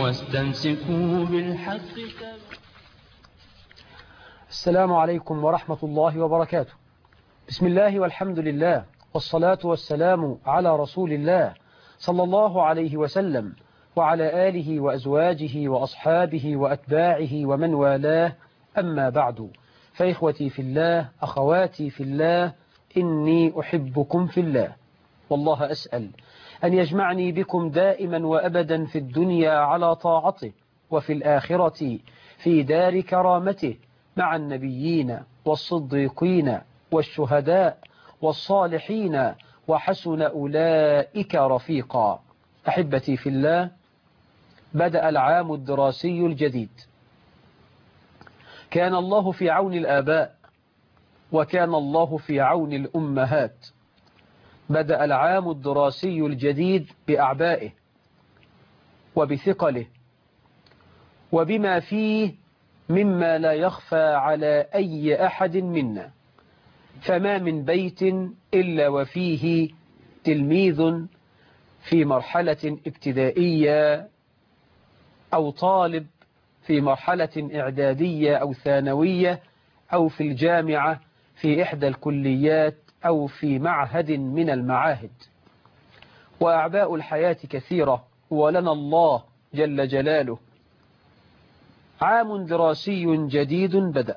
واستمسكوا بالحق. السلام عليكم ورحمة الله وبركاته. بسم الله والحمد لله والصلاة والسلام على رسول الله صلى الله عليه وسلم وعلى آله وأزواجه وأصحابه وأتباعه ومن والاه، أما بعد، فإخوتي في الله، أخواتي في الله، إني أحبكم في الله، والله أسأل أن يجمعني بكم دائما وأبدا في الدنيا على طاعته، وفي الآخرة في دار كرامته مع النبيين والصديقين والشهداء والصالحين، وحسن أولئك رفيقا. أحبتي في الله، بدأ العام الدراسي الجديد. كان الله في عون الآباء وكان الله في عون الأمهات. بدأ العام الدراسي الجديد بأعبائه وبثقله وبما فيه مما لا يخفى على أي أحد منا، فما من بيت إلا وفيه تلميذ في مرحلة ابتدائية أو طالب في مرحلة إعدادية أو ثانوية أو في الجامعة في إحدى الكليات أو في معهد من المعاهد. وأعباء الحياة كثيرة، ولنا الله جل جلاله عام دراسي جديد بدأ.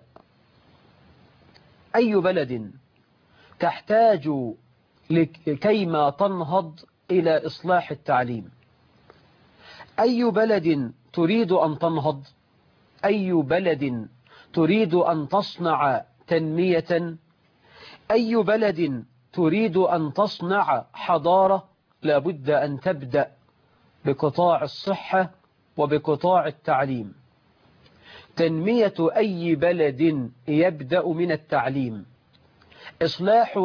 أي بلد تحتاج لكيما تنهض إلى إصلاح التعليم؟ أي بلد تريد أن تنهض؟ أي بلد تريد أن تصنع تنمية؟ أي بلد تريد أن تصنع حضارة؟ لابد أن تبدأ بقطاع الصحة وبقطاع التعليم. تنمية أي بلد يبدأ من التعليم. إصلاح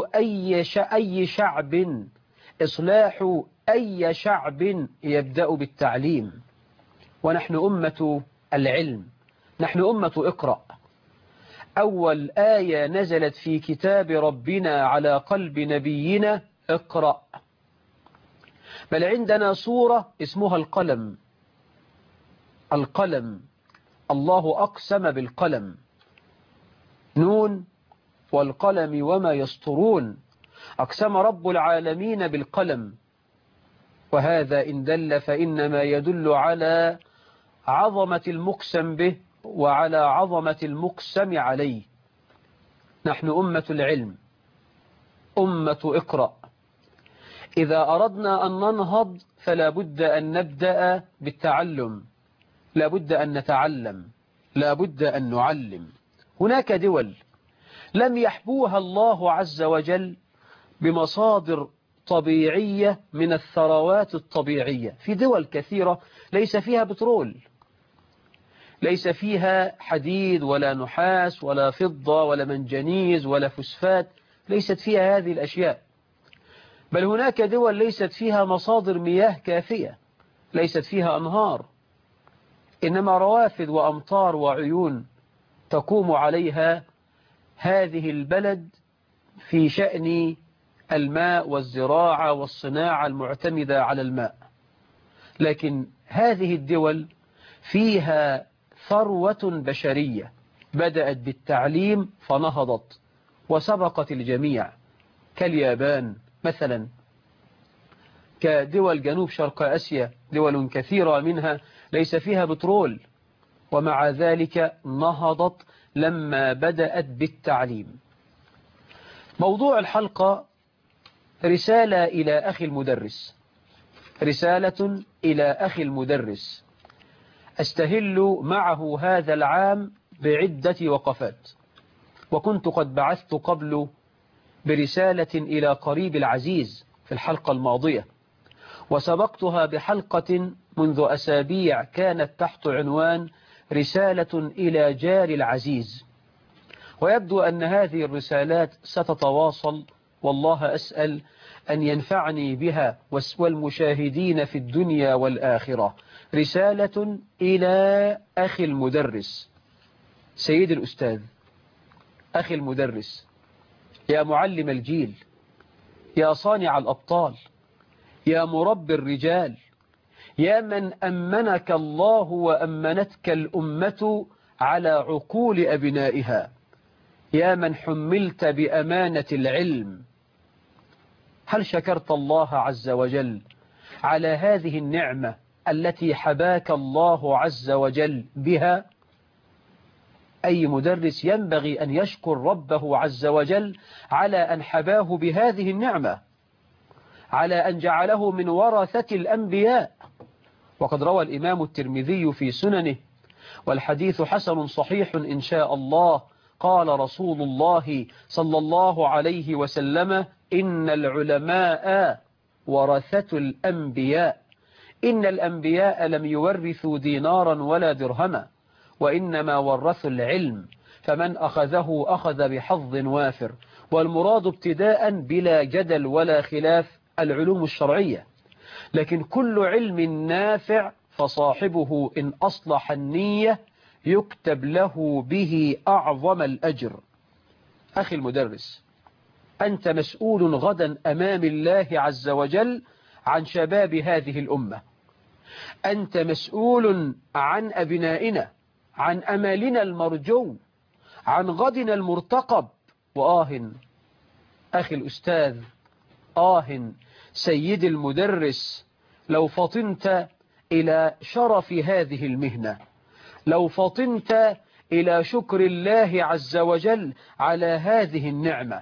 أي شعب يبدأ بالتعليم. ونحن أمة العلم، نحن أمة اقرأ. أول آية نزلت في كتاب ربنا على قلب نبينا اقرأ. بل عندنا سورة اسمها القلم. القلم، الله أقسم بالقلم، نون والقلم وما يسطرون. أقسم رب العالمين بالقلم، وهذا إن دل فإنما يدل على عظمة المقسم به وعلى عظمة المقسم عليه. نحن أمة العلم، أمة اقرأ. إذا أردنا أن ننهض فلا بد أن نبدأ بالتعلم، لا بد أن نتعلم، لا بد أن نعلم. هناك دول لم يحبوها الله عز وجل بمصادر طبيعية من الثروات الطبيعية. في دول كثيرة ليس فيها بترول، ليس فيها حديد ولا نحاس ولا فضة ولا منجنيز ولا فوسفات، ليست فيها هذه الأشياء. بل هناك دول ليست فيها مصادر مياه كافية، ليست فيها أنهار، إنما روافد وأمطار وعيون تقوم عليها هذه البلد في شأن الماء والزراعة والصناعة المعتمدة على الماء. لكن هذه الدول فيها ثروة بشرية بدأت بالتعليم فنهضت وسبقت الجميع، كاليابان مثلا، كدول جنوب شرق آسيا، دول كثيرة منها ليس فيها بترول، ومع ذلك نهضت لما بدأت بالتعليم. موضوع الحلقة رسالة إلى أخي المدرس، رسالة إلى أخي المدرس، أستهل معه هذا العام بعدة وقفات. وكنت قد بعثت قبل برسالة إلى قريب العزيز في الحلقة الماضية، وسبقتها بحلقة منذ أسابيع كانت تحت عنوان رسالة إلى جار العزيز. ويبدو أن هذه الرسالات ستتواصل، والله أسأل أن ينفعني بها والمشاهدين في الدنيا والآخرة. رسالة إلى أخي المدرس، سيد الأستاذ، أخي المدرس، يا معلم الجيل، يا صانع الأبطال، يا مربي الرجال، يا من أمنك الله وأمنتك الأمة على عقول أبنائها، يا من حملت بأمانة العلم، هل شكرت الله عز وجل على هذه النعمة التي حباك الله عز وجل بها؟ أي مدرس ينبغي أن يشكر ربه عز وجل على أن حباه بهذه النعمة، على أن جعله من ورثة الأنبياء. وقد روى الإمام الترمذي في سننه والحديث حسن صحيح إن شاء الله، قال رسول الله صلى الله عليه وسلم: إن العلماء ورثة الأنبياء، إن الأنبياء لم يورثوا دينارا ولا درهما، وإنما ورثوا العلم، فمن أخذه أخذ بحظ وافر. والمراد ابتداء بلا جدل ولا خلاف العلوم الشرعية، لكن كل علم نافع فصاحبه إن أصلح النية يكتب له به أعظم الأجر. أخي المدرس، أنت مسؤول غدا أمام الله عز وجل عن شباب هذه الأمة، أنت مسؤول عن أبنائنا، عن أمالنا المرجو، عن غدنا المرتقب. أخي الأستاذ، سيد المدرس، لو فطنت إلى شرف هذه المهنة، لو فطنت إلى شكر الله عز وجل على هذه النعمة.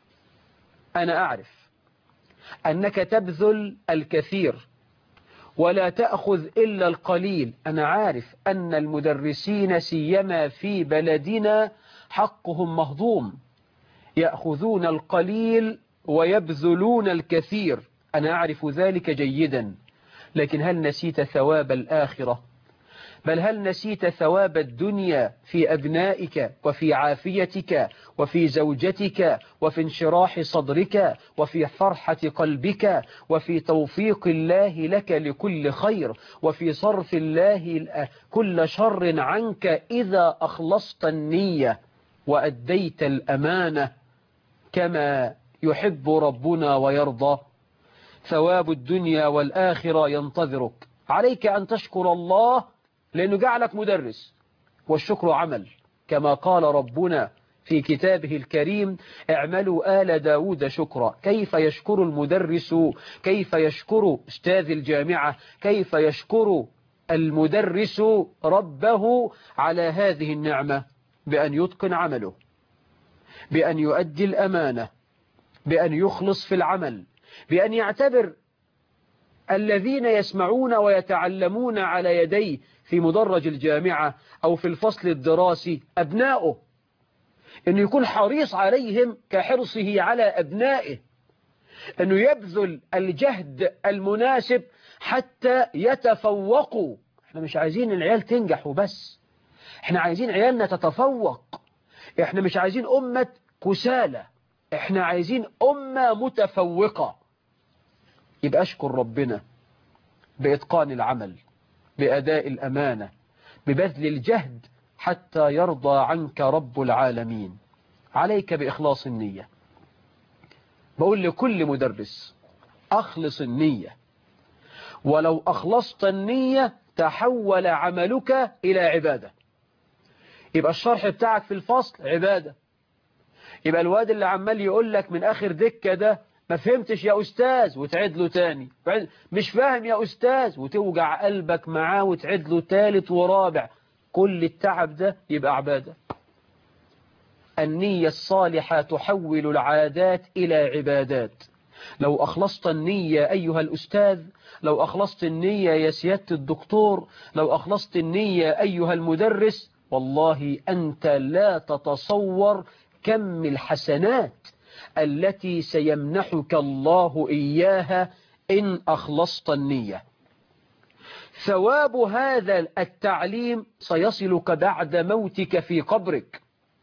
أنا أعرف أنك تبذل الكثير ولا تأخذ إلا القليل. أنا عارف أن المدرسين سيما في بلدنا حقهم مهضوم، يأخذون القليل ويبذلون الكثير، أنا أعرف ذلك جيدا. لكن هل نسيت ثواب الآخرة؟ بل هل نسيت ثواب الدنيا في أبنائك وفي عافيتك وفي زوجتك وفي انشراح صدرك وفي فرحة قلبك وفي توفيق الله لك لكل خير وفي صرف الله كل شر عنك إذا أخلصت النية وأديت الأمانة كما يحب ربنا ويرضى؟ ثواب الدنيا والآخرة ينتظرك. عليك أن تشكر الله لأنه جعلك مدرس، والشكر عمل، كما قال ربنا في كتابه الكريم: اعملوا آل داود شكرا. كيف يشكر المدرس، كيف يشكر أستاذ الجامعة، كيف يشكر المدرس ربه على هذه النعمة؟ بأن يتقن عمله، بأن يؤدي الأمانة، بأن يخلص في العمل، بأن يعتبر الذين يسمعون ويتعلمون على يديه في مدرج الجامعة أو في الفصل الدراسي أبنائه، أنه يكون حريص عليهم كحرصه على أبنائه، أنه يبذل الجهد المناسب حتى يتفوقوا. احنا مش عايزين العيال تنجح وبس، احنا عايزين عيالنا تتفوق، احنا مش عايزين أمة كسالى، احنا عايزين أمة متفوقة. يبقى أشكر ربنا بإتقان العمل، بأداء الأمانة، ببذل الجهد حتى يرضى عنك رب العالمين. عليك بإخلاص النية. بقول لكل مدرس: أخلص النية، ولو أخلصت النية تحول عملك إلى عبادة. يبقى الشرح بتاعك في الفصل عبادة، يبقى الواد اللي عمال يقول لك من آخر دكة ده: ما فهمتش يا أستاذ، وتعيد له تاني، مش فاهم يا أستاذ، وتوجع قلبك معاه وتعيد له تالت ورابع، كل التعب ده يبقى عبادة. النية الصالحة تحول العادات إلى عبادات. لو أخلصت النية أيها الأستاذ، لو أخلصت النية يا سيادة الدكتور، لو أخلصت النية أيها المدرس، والله أنت لا تتصور كم الحسنات التي سيمنحك الله إياها إن أخلصت النية. ثواب هذا التعليم سيصلك بعد موتك في قبرك،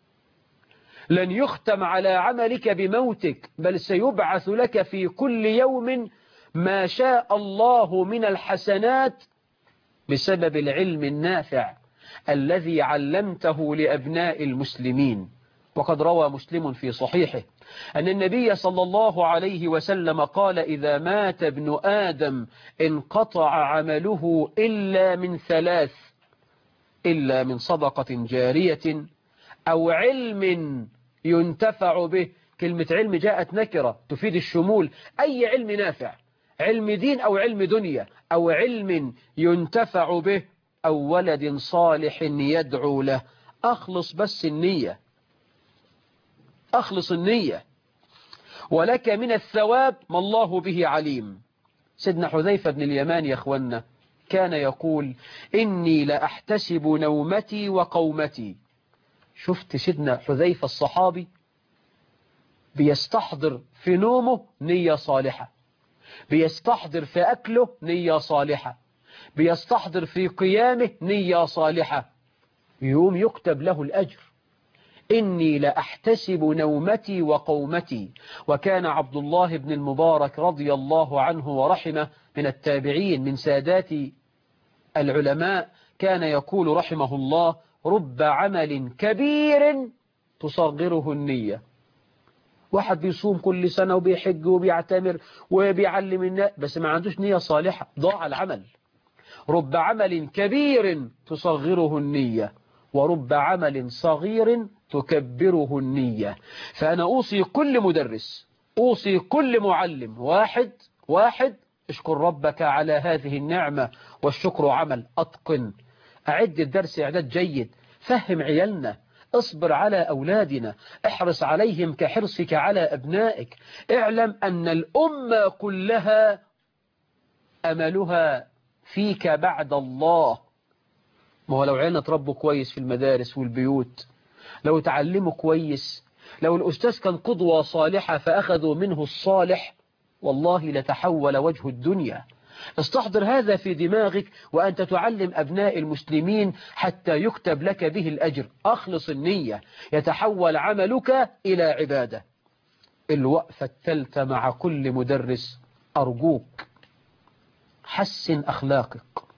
لن يختم على عملك بموتك، بل سيبعث لك في كل يوم ما شاء الله من الحسنات بسبب العلم النافع الذي علمته لأبناء المسلمين. وقد روى مسلم في صحيحه أن النبي صلى الله عليه وسلم قال: إذا مات ابن آدم انقطع عمله إلا من ثلاث: إلا من صدقة جارية أو علم ينتفع به. كلمة علم جاءت نكرة تفيد الشمول، أي علم نافع، علم دين أو علم دنيا، أو علم ينتفع به، أو ولد صالح يدعو له. أخلص بس النية، أخلص النية، ولك من الثواب ما الله به عليم. سيدنا حذيفة بن اليمان يا أخوانا كان يقول: إني لأحتسب نومتي وقومتي. شفت سيدنا حذيفة الصحابي بيستحضر في نومه نية صالحة، بيستحضر في أكله نية صالحة، بيستحضر في قيامه نية صالحة، يوم يكتب له الأجر. إني لأحتسب نومتي وقومتي. وكان عبد الله بن المبارك رضي الله عنه ورحمه من التابعين من سادات العلماء، كان يقول رحمه الله: رب عمل كبير تصغره النية. واحد بيصوم كل سنة وبيحج وبيعتمر وبيعلم الناس بس ما عندوش نية صالحة، ضاع العمل. رب عمل كبير تصغره النية، ورب عمل صغير تكبره النية. فأنا أوصي كل مدرس، أوصي كل معلم، واحد اشكر ربك على هذه النعمة، والشكر عمل. أتقن، أعد الدرس إعداد جيد، فهم عيالنا، اصبر على أولادنا، احرص عليهم كحرصك على أبنائك. اعلم أن الأمة كلها أملها فيك بعد الله. ما هو لو عيالنا تربوا كويس في المدارس والبيوت، لو تعلموا كويس، لو الأستاذ كان قدوة صالحة فأخذوا منه الصالح، والله لتحول وجه الدنيا. استحضر هذا في دماغك وأنت تعلم أبناء المسلمين حتى يكتب لك به الأجر. أخلص النية، يتحول عملك إلى عبادة. الوقفة الثالثة مع كل مدرس: أرجوك حسن أخلاقك،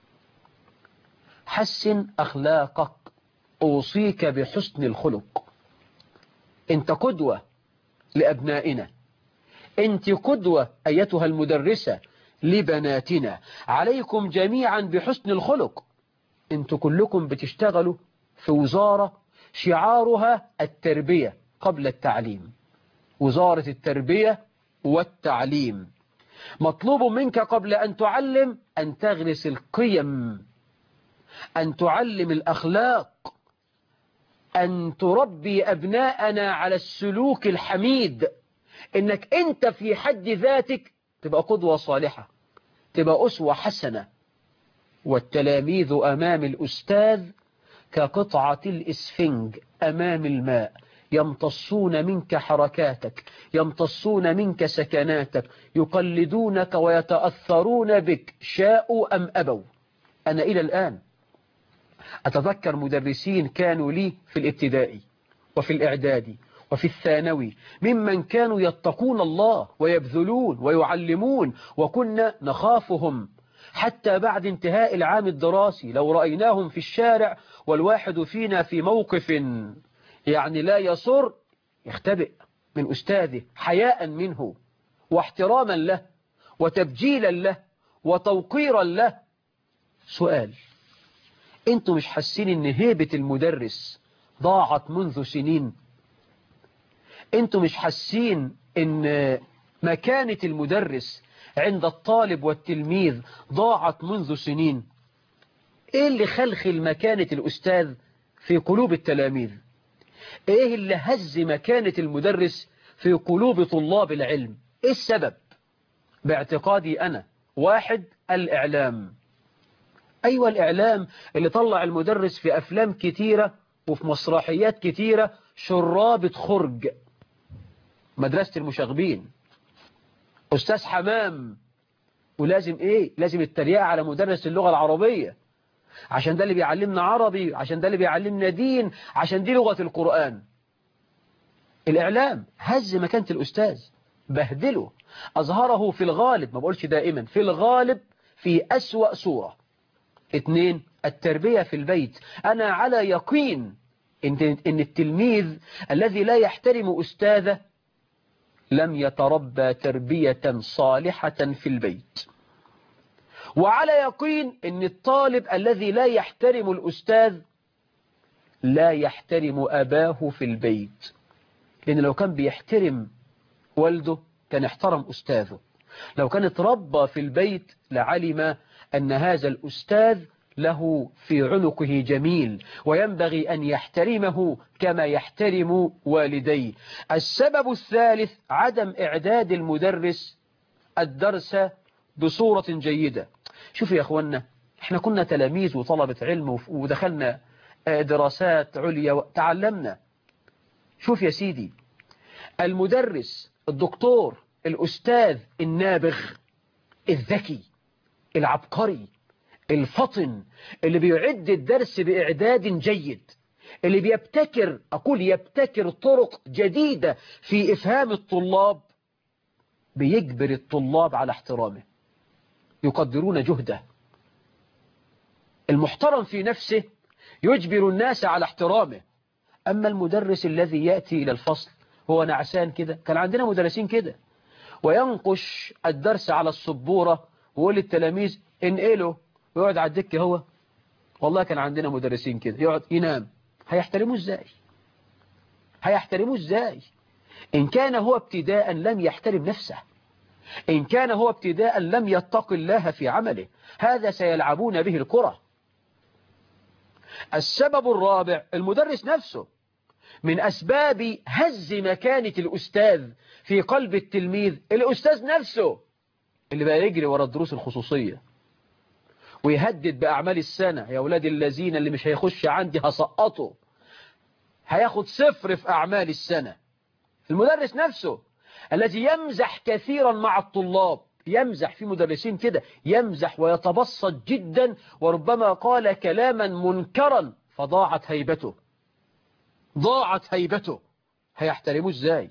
حسن أخلاقك. أوصيك بحسن الخلق. أنت قدوة لأبنائنا، أنت قدوة أيتها المدرسة لبناتنا. عليكم جميعا بحسن الخلق. أنت كلكم بتشتغلوا في وزارة شعارها التربية قبل التعليم، وزارة التربية والتعليم. مطلوب منك قبل أن تعلم أن تغرس القيم، أن تعلم الأخلاق، أن تربي أبناءنا على السلوك الحميد. إنك أنت في حد ذاتك تبقى قدوة صالحة، تبقى أسوة حسنة. والتلاميذ أمام الأستاذ كقطعة الإسفنج أمام الماء، يمتصون منك حركاتك، يمتصون منك سكناتك، يقلدونك ويتأثرون بك شاءوا أم أبوا. أنا إلى الآن أتذكر مدرسين كانوا لي في الابتدائي وفي الإعدادي وفي الثانوي، ممن كانوا يتقون الله ويبذلون ويعلمون، وكنا نخافهم. حتى بعد انتهاء العام الدراسي لو رأيناهم في الشارع والواحد فينا في موقف يعني لا يسر، يختبئ من أستاذه حياء منه واحتراما له وتبجيلا له وتوقيرا له. سؤال: انتوا مش حاسين ان هيبة المدرس ضاعت منذ سنين؟ انتوا مش حاسين ان مكانة المدرس عند الطالب والتلميذ ضاعت منذ سنين؟ ايه اللي خلخل مكانة الأستاذ في قلوب التلاميذ؟ ايه اللي هز مكانة المدرس في قلوب طلاب العلم؟ ايه السبب؟ باعتقادي أنا: واحد، الإعلام. أيوة، الإعلام اللي طلع المدرس في أفلام كتيرة وفي مسرحيات كتيرة شرابة خرج، مدرسة المشاغبين، أستاذ حمام. ولازم إيه؟ لازم التريقة على مدرس اللغة العربية، عشان ده اللي بيعلمنا عربي، عشان ده اللي بيعلمنا دين، عشان دي لغة القرآن. الإعلام هز مكانة الأستاذ، بهدله، أظهره في الغالب، ما بقولش دائما، في الغالب في أسوأ صورة. 2، التربية في البيت. أنا على يقين إن التلميذ الذي لا يحترم أستاذه لم يتربى تربية صالحة في البيت. وعلى يقين إن الطالب الذي لا يحترم الأستاذ لا يحترم أباه في البيت، لأن لو كان بيحترم والده كان احترم أستاذه، لو كان اتربى في البيت لعلم أن هذا الأستاذ له في عنقه جميل وينبغي أن يحترمه كما يحترم والديه. السبب الثالث عدم إعداد المدرس الدرس بصورة جيدة. شوفوا يا أخوانا، احنا كنا تلاميذ وطلبة علم ودخلنا دراسات عليا وتعلمنا. شوف يا سيدي، المدرس الدكتور الأستاذ النابغ الذكي العبقري الفطن اللي بيعد الدرس بإعداد جيد، اللي يبتكر طرق جديدة في إفهام الطلاب، بيجبر الطلاب على احترامه، يقدرون جهده. المحترم في نفسه يجبر الناس على احترامه. أما المدرس الذي يأتي إلى الفصل هو نعسان كده، كان عندنا مدرسين كده، وينقش الدرس على السبورة ويقول للتلاميذ انقلوا، ويقعد على الدكة هو. والله كان عندنا مدرسين كده، يقعد ينام. هيحترموه ازاي؟ إن كان هو ابتداء لم يحترم نفسه، إن كان هو ابتداء لم يتق الله في عمله، هذا سيلعبون به الكرة. السبب الرابع المدرس نفسه. من أسباب هز مكانة الأستاذ في قلب التلميذ الأستاذ نفسه، اللي بقى يجري ورا الدروس الخصوصية ويهدد بأعمال السنة، يا أولاد الذين اللي مش هيخش عندي هسقطه، هياخد 0 في أعمال السنة. المدرس نفسه الذي يمزح كثيرا مع الطلاب، يمزح، في مدرسين كده يمزح ويتبسط جدا، وربما قال كلاما منكرا فضاعت هيبته. هيحترموه ازاي؟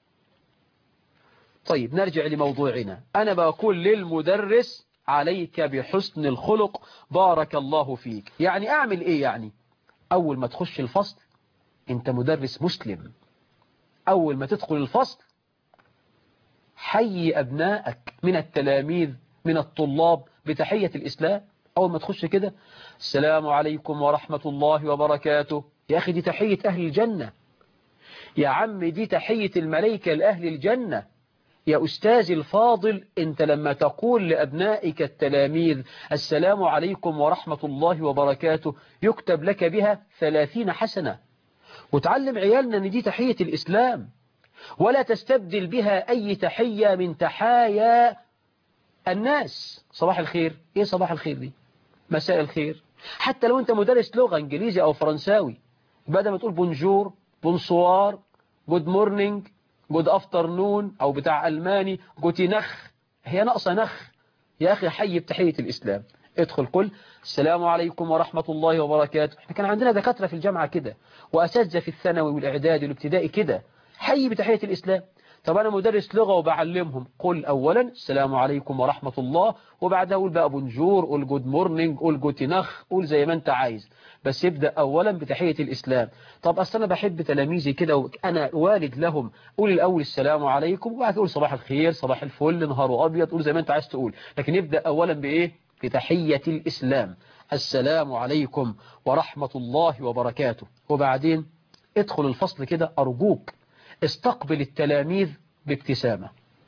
طيب نرجع لموضوعنا. أنا بقول للمدرس عليك بحسن الخلق، بارك الله فيك. يعني أعمل إيه؟ يعني أول ما تخش الفصل أنت مدرس مسلم، أول ما تدخل الفصل حي أبنائك من التلاميذ من الطلاب بتحية الإسلام. أول ما تخش كده السلام عليكم ورحمة الله وبركاته. يا أخي دي تحية أهل الجنة، يا عم دي تحية الملائكة لأهل الجنة. يا أستاذي الفاضل، أنت لما تقول لأبنائك التلاميذ السلام عليكم ورحمة الله وبركاته يكتب لك بها 30 حسنة. وتعلم عيالنا أن دي تحية الإسلام، ولا تستبدل بها أي تحية من تحايا الناس. صباح الخير، إيه صباح الخير دي؟ مساء الخير. حتى لو أنت مدرس لغة إنجليزي أو فرنساوي، بدل ما تقول بونجور، بونسوار، جود مورنينج، جود افترنون، أو بتاع ألماني جوتي نخ، هي ناقصة نخ. يا أخي حي بتحية الإسلام، ادخل قل السلام عليكم ورحمة الله وبركاته. احنا كان عندنا دكاترة في الجامعة كده، وأساتذة في الثانوي والإعدادي والابتدائي كده، حي بتحية الإسلام. طب أنا مدرس لغة وبعلمهم، قل أولا السلام عليكم ورحمة الله، وبعدها قول بقى بونجور، قول جود مورنينج، قول جوتي نخ، قول زي ما أنت عايز، بس يبدأ أولا بتحية الإسلام. طب أصل أنا بحب تلاميذي كده وأنا والد لهم، قول الأول السلام عليكم، وبعد تقول صباح الخير، صباح الفل، نهار أبيض، قول زي ما أنت عايز تقول، لكن يبدأ أولا بإيه؟ بتحية الإسلام، السلام عليكم ورحمة الله وبركاته. وبعدين ادخل الفصل كده، أرجوك استقبل التلاميذ بابتسامة.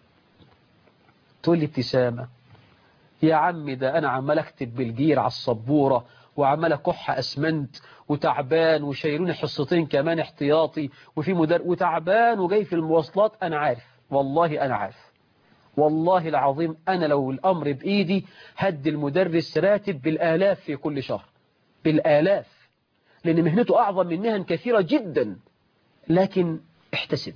تقول لي ابتسامة يا عم؟ ده أنا عمال أكتب بالجير على السبورة، وعمال أكح أسمنت، وتعبان، وشايلوني حصتين كمان احتياطي، وفي وتعبان، وجاي في المواصلات. أنا عارف، والله أنا عارف، والله العظيم أنا لو الأمر بإيدي هدي المدرس راتب بالآلاف في كل شهر، بالآلاف، لأن مهنته أعظم من مهن كثيرة جدا. لكن احتسب،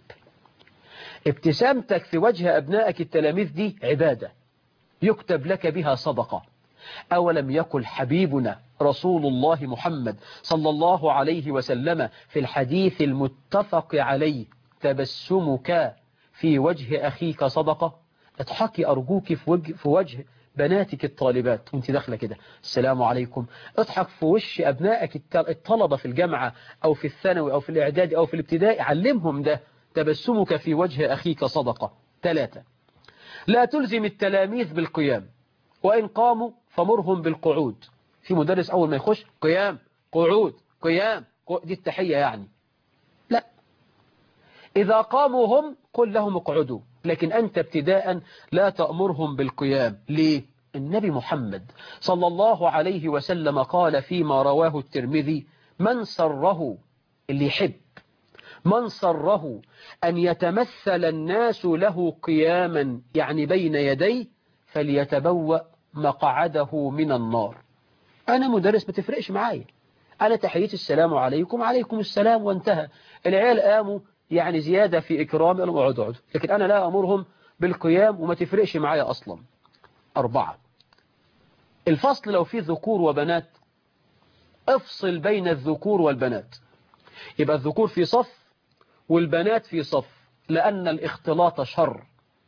ابتسامتك في وجه أبنائك التلاميذ دي عبادة يكتب لك بها صدقة. أولم يقل حبيبنا رسول الله محمد صلى الله عليه وسلم في الحديث المتفق عليه تبسمك في وجه أخيك صدقة؟ اضحكي أرجوك في وجه بناتك الطالبات وانت داخله كده السلام عليكم، اضحك في وش أبنائك الطلبة في الجامعة أو في الثانوي أو في الإعدادي أو في الابتدائي، علمهم ده. تبسمك في وجه أخيك صدقة. 3. لا تلزم التلاميذ بالقيام، وإن قاموا فمرهم بالقعود. في مدرس أول ما يخش قيام قعود قيام دي التحية يعني، لا، إذا قاموا هم قل لهم اقعدوا، لكن أنت ابتداء لا تأمرهم بالقيام. ليه؟ النبي محمد صلى الله عليه وسلم قال فيما رواه الترمذي: من سره، اللي يحب، من سره أن يتمثل الناس له قياما يعني بين يديه فليتبوأ مقعده من النار. أنا مدرس ما تفرقش معايا، أنا تحية السلام عليكم عليكم السلام وانتهى. العيال قاموا يعني زيادة في إكرام قالوا اقعدوا، لكن أنا لا أمرهم بالقيام وما تفرقش معايا أصلا. 4. الفصل لو فيه ذكور وبنات افصل بين الذكور والبنات، يبقى الذكور في صف والبنات في صف، لأن الاختلاط شر.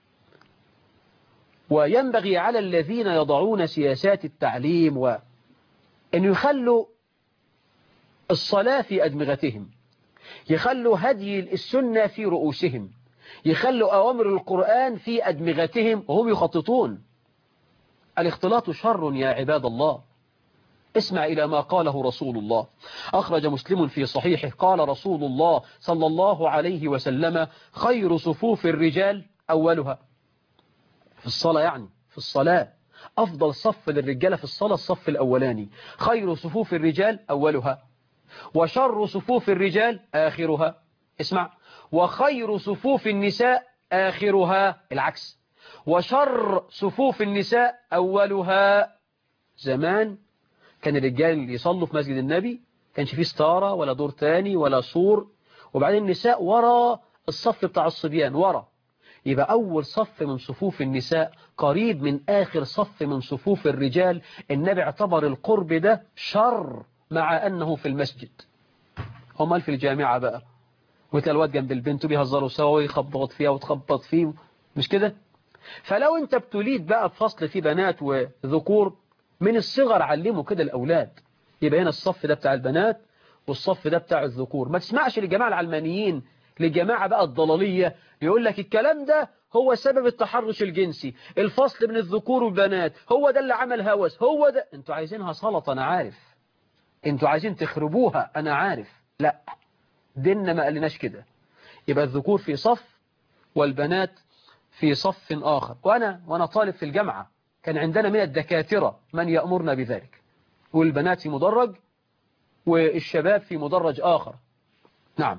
وينبغي على الذين يضعون سياسات التعليم وأن يخلوا الصلاة في أدمغتهم، يخلوا هدي السنة في رؤوسهم، يخلوا أوامر القرآن في أدمغتهم وهم يخططون. الاختلاط شر يا عباد الله. اسمع إلى ما قاله رسول الله، أخرج مسلم في صحيحه، قال رسول الله صلى الله عليه وسلم: خير صفوف الرجال أولها. في الصلاة يعني، في الصلاة أفضل صف للرجال في الصلاة الصف الأولاني. خير صفوف الرجال أولها، وشر صفوف الرجال آخرها. اسمع: وخير صفوف النساء آخرها، العكس، وشر صفوف النساء أولها. زمان كان الرجال يصلوا في مسجد النبي كانش فيه ستارة ولا دور تاني ولا سور، وبعدين النساء ورا الصف بتاع الصبيان ورا، يبقى أول صف من صفوف النساء قريب من آخر صف من صفوف الرجال. النبي اعتبر القرب ده شر مع أنه في المسجد. هم في الجامعة بقى وتلاقي الواد جنب البنت وبيهزروا سوا ويخبط فيها وتخبط فيه، مش كده؟ فلو انت ابتليت بقى بفصل فيه بنات وذكور من الصغر علموا كده الأولاد، يبقى هنا الصف ده بتاع البنات والصف ده بتاع الذكور. ما تسمعش للجماعة العلمانيين، للجماعة بقى الضلالية، يقول لك الكلام ده هو سبب التحرش الجنسي، الفصل بين الذكور والبنات هو ده اللي عمل هوس، هو ده. انتوا عايزينها سلطة أنا عارف، انتوا عايزين تخربوها أنا عارف، لا، ديننا ما قالناش كده. يبقى الذكور في صف والبنات في صف آخر. وأنا طالب في الجامعة كان عندنا من الدكاترة من يأمرنا بذلك، والبنات في مدرج والشباب في مدرج آخر. نعم.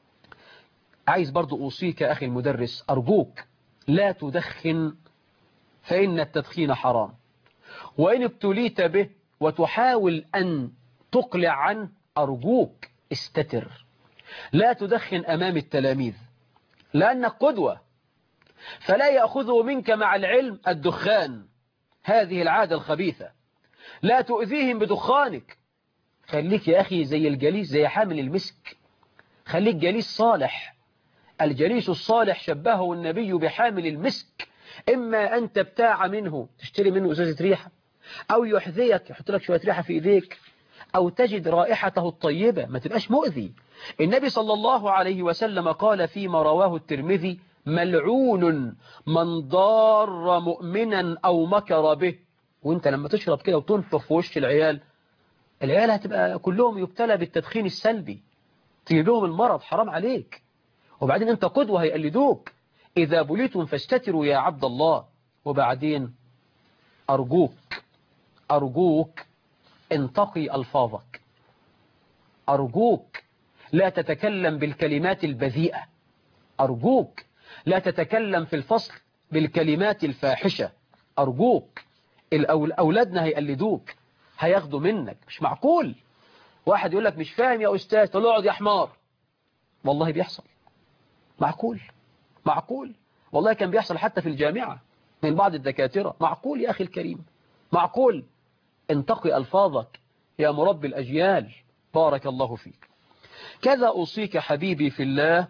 عايز برضو أوصيك أخي المدرس، أرجوك لا تدخن، فإن التدخين حرام، وإن ابتليت به وتحاول أن تقلع عنه أرجوك استتر، لا تدخن أمام التلاميذ لأنك قدوة، فلا يأخذوا منك مع العلم الدخان، هذه العادة الخبيثة، لا تؤذيهم بدخانك. خليك يا أخي زي الجليس، زي حامل المسك، خليك جليس صالح. الجليس الصالح شبهه النبي بحامل المسك، إما أن تبتاع منه تشتري منه أزازة ريحة، أو يحذيك يحط لك شوية ريحة في إيديك، أو تجد رائحته الطيبة، ما تبقاش مؤذي. النبي صلى الله عليه وسلم قال فيما رواه الترمذي: ملعون من ضار مؤمنا أو مكر به. وانت لما تشرب كده وتنفخ في وش العيال هتبقى كلهم يبتلى بالتدخين السلبي، تجيب لهم المرض، حرام عليك. وبعدين انت قدوة هيقلدوك. إذا بليتم فاستتروا يا عبد الله. وبعدين أرجوك انتقي ألفاظك، أرجوك لا تتكلم بالكلمات البذيئة، أرجوك لا تتكلم في الفصل بالكلمات الفاحشة، أرجوك. أولادنا هيقلدوك، هياخدوا منك، مش معقول. واحد يقول لك مش فاهم يا أستاذ، طب اقعد يا حمار. والله بيحصل، معقول والله كان بيحصل حتى في الجامعة من بعض الدكاترة. معقول يا أخي الكريم، معقول. انتقي ألفاظك يا مربي الأجيال، بارك الله فيك. كذا أوصيك حبيبي في الله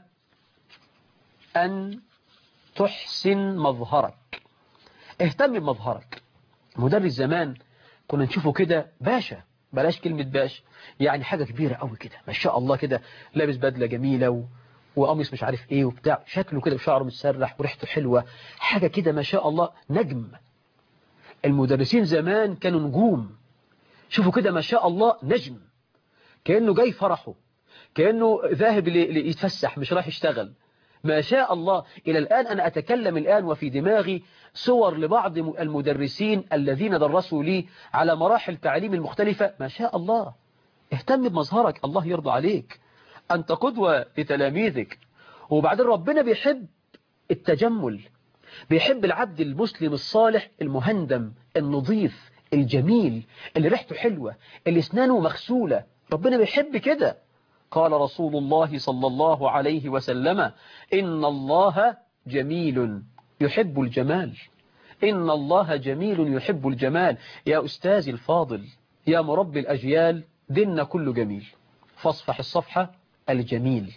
أن تحسن مظهرك، اهتم بمظهرك. مدرس زمان كنا نشوفه كده باشا، بلاش كلمة باشا، يعني حاجة كبيرة قوي كده ما شاء الله كده، لابس بدلة جميلة وقميص مش عارف ايه وبتاع، شكله كده وشعره متسرح وريحته حلوة، حاجة كده ما شاء الله، نجم. المدرسين زمان كانوا نجوم، شوفوا كده ما شاء الله نجم، كأنه جاي فرحه، كأنه ذاهب يتفسح مش رايح يشتغل، ما شاء الله. إلى الآن أنا أتكلم الآن وفي دماغي صور لبعض المدرسين الذين درسوا لي على مراحل تعليم المختلفة، ما شاء الله. اهتم بمظهرك، الله يرضى عليك، أنت قدوة لتلاميذك. وبعدين ربنا بيحب التجمل، بيحب العبد المسلم الصالح المهندم النظيف الجميل اللي ريحته حلوة اللي اسنانه مغسولة، ربنا بيحب كده. قال رسول الله صلى الله عليه وسلم: إن الله جميل يحب الجمال، إن الله جميل يحب الجمال. يا أستاذي الفاضل، يا مربي الأجيال، ديننا كله جميل، فاصفح الصفحة الجميل،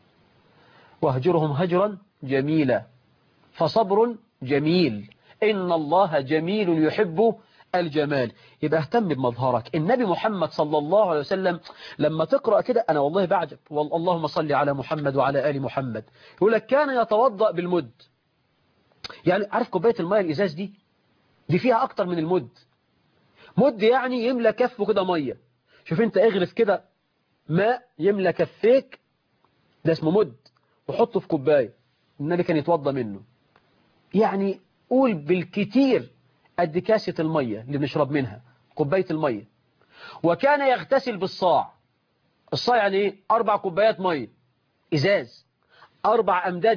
واهجرهم هجرا جميلا، فصبر جميل، إن الله جميل يحب الجمال. يبقى اهتم بمظهرك. النبي محمد صلى الله عليه وسلم لما تقرأ كده أنا والله بعجب، اللهم صل على محمد وعلى آل محمد، يقول لك كان يتوضأ بالمد. يعني عارف كوباية الماء الإزاز دي فيها أكتر من المد. مد يعني يملى كفه كده مية، شوف انت اغرف كده ماء يملى كفيك، ده اسمه مد، وحطه في كوباية. النبي كان يتوضأ منه، يعني قول بالكتير قد كاسة المية اللي بنشرب منها، كوباية المية. وكان يغتسل بالصاع. الصاع يعني ايه؟ 4 كوبايات مية إزاز، 4 أمداد،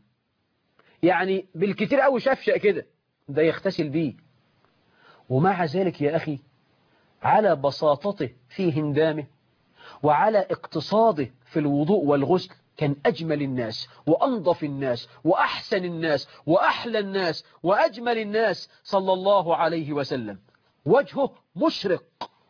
يعني بالكتير قوي شفشق كده، ده يغتسل بيه. ومع ذلك يا أخي، على بساطته في هندامه وعلى اقتصاده في الوضوء والغسل، كان أجمل الناس وأنظف الناس وأحسن الناس وأحلى الناس وأجمل الناس صلى الله عليه وسلم. وجهه مشرق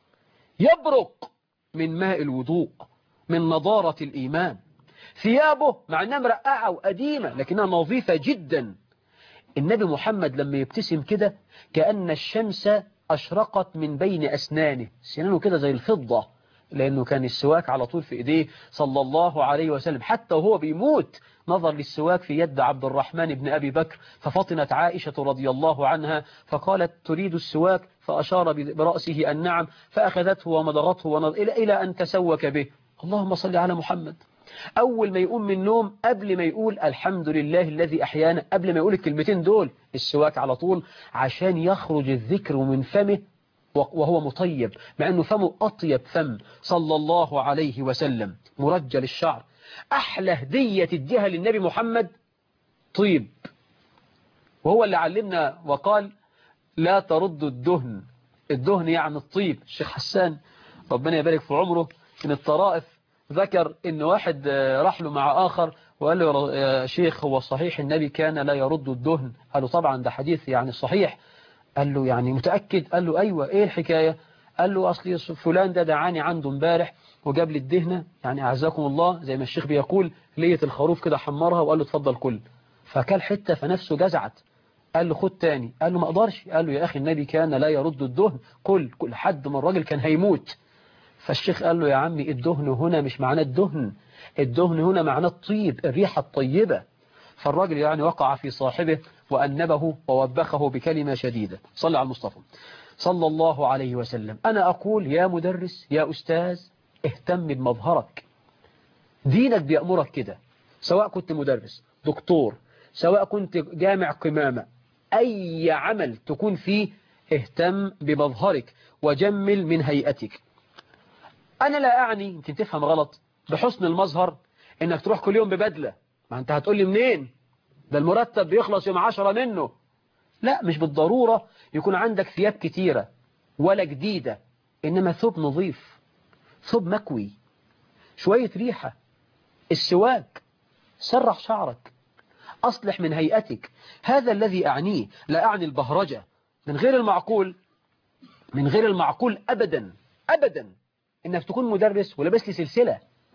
يبرق من ماء الوضوء، من نضارة الإيمان. ثيابه مع أنها مرقعة وقديمة لكنها نظيفة جدا. النبي محمد لما يبتسم كده كأن الشمس أشرقت من بين أسنانه، سنانه كده زي الفضة، لأنه كان السواك على طول في إيديه صلى الله عليه وسلم. حتى وهو بيموت نظر للسواك في يد عبد الرحمن بن أبي بكر، ففطنت عائشة رضي الله عنها فقالت: تريد السواك؟ فأشار برأسه النعم، فأخذته ومضغته إلى أن تسوك به. اللهم صل على محمد. أول ما يقوم من النوم قبل ما يقول الحمد لله الذي أحيانا، قبل ما يقول الكلمتين دول السواك على طول، عشان يخرج الذكر من فمه وهو مطيب، مع أنه فمه أطيب فم صلى الله عليه وسلم. مرجل الشعر. أحلى هدية تديها للنبي محمد طيب، وهو اللي علمنا وقال: لا ترد الدهن. الدهن يعني الطيب. الشيخ حسان ربنا يبارك في عمره من الطرائف ذكر إن واحد راح له مع آخر وقال له: يا شيخ، هو صحيح النبي كان لا يرد الدهن؟ قال له: طبعا ده حديث يعني صحيح. قال له: يعني متأكد؟ قال له: أيوة. إيه الحكاية؟ قال له: أصلي فلان ده دعاني عنده امبارح وجاب لي الدهنة، يعني أعزكم الله زي ما الشيخ بيقول لية الخروف كده، حمرها وقال له: اتفضل كل. فكل حتة فنفسه جزعت، قال له: خد تاني. قال له: ما أقدرش. قال له: يا أخي النبي كان لا يرد الدهن، كل حد من الراجل كان هيموت. فالشيخ قال له: يا عمي الدهن هنا مش معناه الدهن، الدهن هنا معناه الطيب، الريحة الطيبة. فالراجل يعني وقع في صاحبه وأنبه ووبخه بكلمة شديدة. صلى على المصطفى صلى الله عليه وسلم. أنا أقول يا مدرس يا أستاذ، اهتم بمظهرك. دينك بيأمرك كده، سواء كنت مدرس دكتور، سواء كنت جامع قمامة، أي عمل تكون فيه اهتم بمظهرك وجمل من هيئتك. أنا لا أعني، يمكن تفهم غلط، بحسن المظهر إنك تروح كل يوم ببدلة. ما أنت هتقول لي منين؟ ده المرتب بيخلص يوم 10 منه. لا، مش بالضرورة يكون عندك ثياب كتيرة ولا جديدة، إنما ثوب نظيف، ثوب مكوي، شوية ريحة، السواك، سرح شعرك، أصلح من هيئتك. هذا الذي أعنيه، لا أعني البهرجة. من غير المعقول، من غير المعقول أبدا أبدا إنك تكون مدرس ولابس لي سلسلة.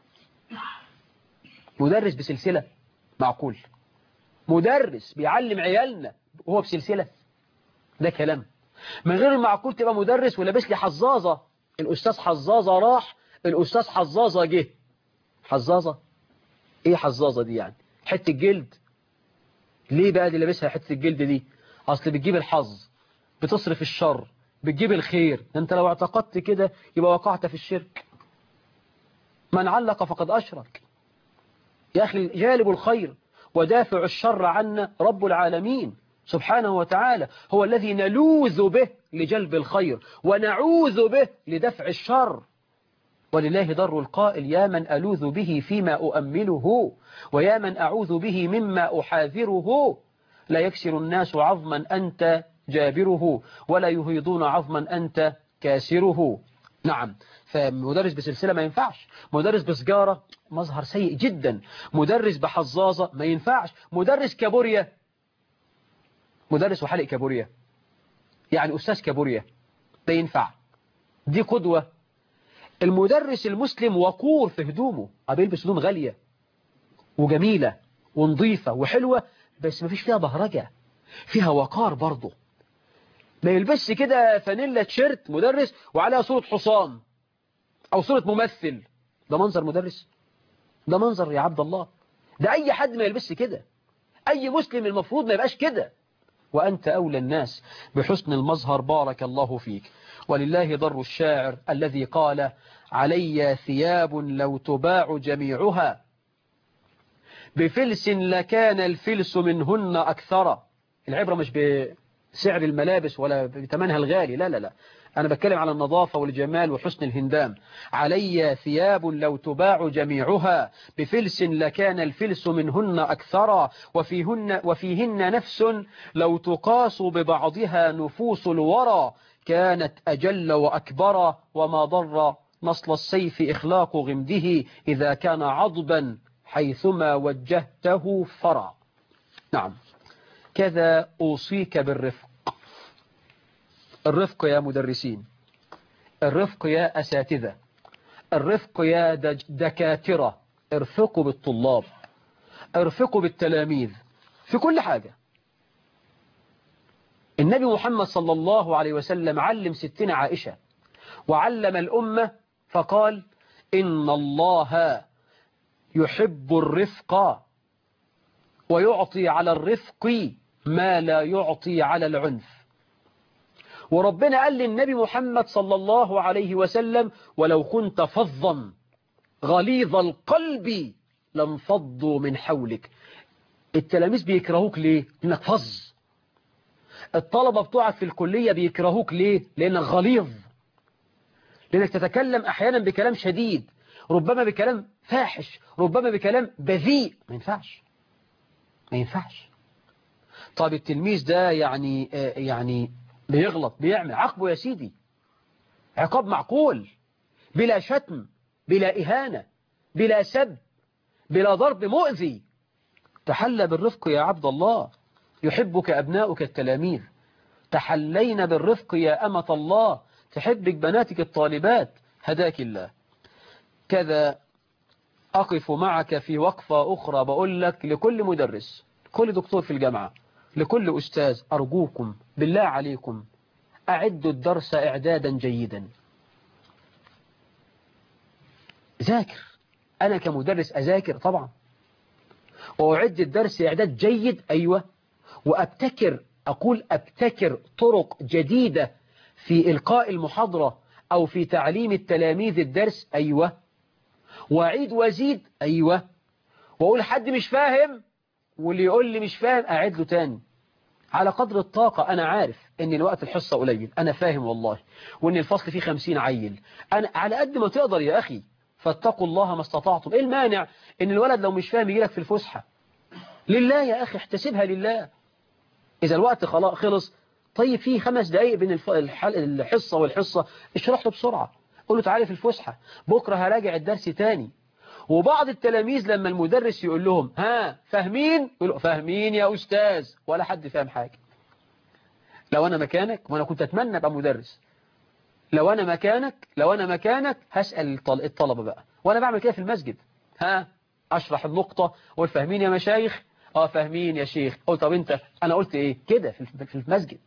مدرس بسلسلة معقول؟ مدرس بيعلم عيالنا وهو بسلسلة؟ ده كلام. من غير المعقول تبقى مدرس ولابس لي حظاظة، الأستاذ حظاظة راح، الأستاذ حظاظة جه. حظاظة إيه حظاظة دي يعني؟ حتة جلد. ليه بقى دي لابسها حتة الجلد دي؟ أصل بتجيب الحظ، بتصرف الشر، بتجيب الخير. أنت لو اعتقدت كده يبقى وقعت في الشرك. من علق فقد أشرك. يا أخي جالب الخير ودافع الشر عنا رب العالمين سبحانه وتعالى، هو الذي نلوذ به لجلب الخير ونعوذ به لدفع الشر. ولله در القائل: يا من ألوذ به فيما أؤمله، ويا من أعوذ به مما أحاذره. لا يكسر الناس عظما أنت جابره، ولا يهيضون عظما أنت كاسره. نعم، فمدرس بسلسلة ما ينفعش، مدرس بسجارة مظهر سيء جدا، مدرس بحظاظة ما ينفعش، مدرس كابوريا، مدرس وحلق كابوريا يعني أستاذ كابوريا ده ينفع. دي قدوة. المدرس المسلم وقور في هدومه، بيلبس هدوم غالية وجميلة ونظيفة وحلوة، بس ما فيش فيها بهرجة، فيها وقار برضه. ما يلبسش كده فانيلا تيشيرت مدرس وعليها صورة حصان أو صورة ممثل. ده منظر مدرس؟ ده منظر يا عبد الله؟ ده أي حد ما يلبسش كده، أي مسلم المفروض ما يبقاش كده. وأنت أولى الناس بحسن المظهر، بارك الله فيك. ولله ضر الشاعر الذي قال: علي ثياب لو تباع جميعها بفلس لكان الفلس منهن أكثر. العبرة مش بسعر الملابس ولا بثمنها الغالي، لا لا لا، أنا بتكلم على النظافة والجمال وحسن الهندام. علي ثياب لو تباع جميعها بفلس لكان الفلس منهن أكثر، وفيهن نفس لو تقاس ببعضها نفوس الورى كانت أجل وأكبر، وما ضر نصل السيف إخلاق غمده إذا كان عضبا حيثما وجهته فرع. نعم، كذا أوصيك بالرفق. الرفق يا مدرسين، الرفق يا أساتذة، الرفق يا دكاترة. ارفقوا بالطلاب، ارفقوا بالتلاميذ في كل حاجة. النبي محمد صلى الله عليه وسلم علم ستنا عائشة وعلم الأمة فقال: إن الله يحب الرفق ويعطي على الرفق ما لا يعطي على العنف. وربنا قال للنبي محمد صلى الله عليه وسلم: ولو كنت فظا غليظ القلب لانفضوا من حولك. التلاميذ بيكرهوك ليه؟ لأنك فظ. الطلبة بتوعك في الكلية بيكرهوك ليه؟ لأنك غليظ، لأنك تتكلم أحيانا بكلام شديد، ربما بكلام فاحش، ربما بكلام بذيء. ما ينفعش، ما ينفعش. طب التلميذ ده يعني بيغلط، بيعمل، عاقبه يا سيدي عقاب معقول، بلا شتم، بلا إهانة، بلا سب، بلا ضرب مؤذي. تحلى بالرفق يا عبد الله، يحبك أبناؤك التلاميذ. تحلينا بالرفق يا أمة الله، تحبك بناتك الطالبات، هداك الله. كذا أقف معك في وقفة أخرى، بقول لك لكل مدرس، كل دكتور في الجامعة، لكل أستاذ، أرجوكم بالله عليكم أعدوا الدرس إعدادا جيدا. ذاكر، أنا كمدرس أذاكر طبعا، وأعد الدرس إعداد جيد، أيوة، وأبتكر، أقول أبتكر طرق جديدة في إلقاء المحاضرة أو في تعليم التلاميذ الدرس، أيوة، وأعيد وأزيد، أيوة، وأقول حد مش فاهم واللي يقول لي مش فاهم أعيد له تاني على قدر الطاقة. أنا عارف إن الوقت الحصة قليل، أنا فاهم والله، وإن الفصل فيه 50 عيل، أنا على قد ما تقدر يا أخي، فاتقوا الله ما استطعتم. إيه المانع إن الولد لو مش فاهم يجيلك في الفسحة؟ لله يا أخي، احتسبها لله. إذا الوقت خلص، طيب فيه 5 دقايق بين الحصة والحصة، اشرح له بسرعة، قول له تعالى في الفسحة، بكرة هراجع الدرس تاني. وبعض التلاميذ لما المدرس يقول لهم ها فاهمين، يقولوا فاهمين يا أستاذ، ولا حد فاهم حاجة. لو أنا مكانك، وأنا كنت أتمنى أبقى مدرس، لو أنا مكانك هسأل الطلبة بقى، وأنا بعمل كده في المسجد، ها أشرح النقطة، قول فاهمين يا مشايخ؟ فاهمين يا شيخ. قول طب أنت، أنا قلت إيه كده في المسجد؟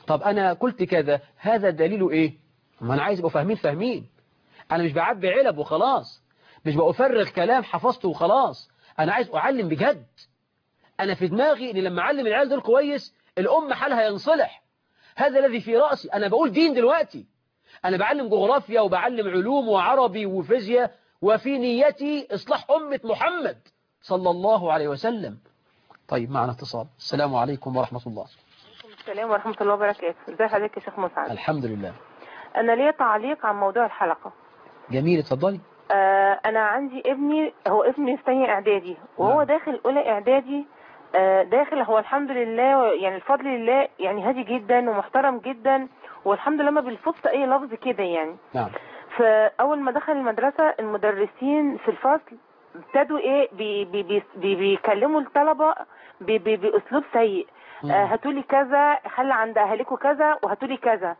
طب أنا قلت كذا، هذا دليله إيه؟ ما أنا عايز يبقوا فاهمين. أنا مش بعبي علب وخلاص، مش بأفرغ كلام حفظته وخلاص، أنا عايز أعلم بجد. أنا في دماغي إن لما أعلم العيال دول كويس الأمة حالها ينصلح. هذا الذي في رأسي. أنا بقول دين دلوقتي، أنا بعلم جغرافيا وبعلم علوم وعربي وفيزياء، وفي نيتي إصلاح أمة محمد صلى الله عليه وسلم. طيب معنا اتصال. السلام عليكم ورحمة الله. السلام ورحمة الله وبركاته. ازي حضرتك يا شيخ مسعد؟ الحمد لله. أنا ليا تعليق عن موضوع الحلقة. جميل، اتفضلي. أنا عندي ابني، هو ابني في ثانية إعدادي وهو داخل أولى إعدادي. داخل هو الحمد لله، يعني الفضل لله، يعني هادي جدا ومحترم جدا، والحمد لله ما بيلفظش أي لفظ كده يعني. نعم. فأول ما دخل المدرسة المدرسين في الفصل ابتدوا إيه بيكلموا الطلبة بأسلوب سيء. هاتولي كذا، خلي عند أهاليكوا كذا، وهاتولي كذا.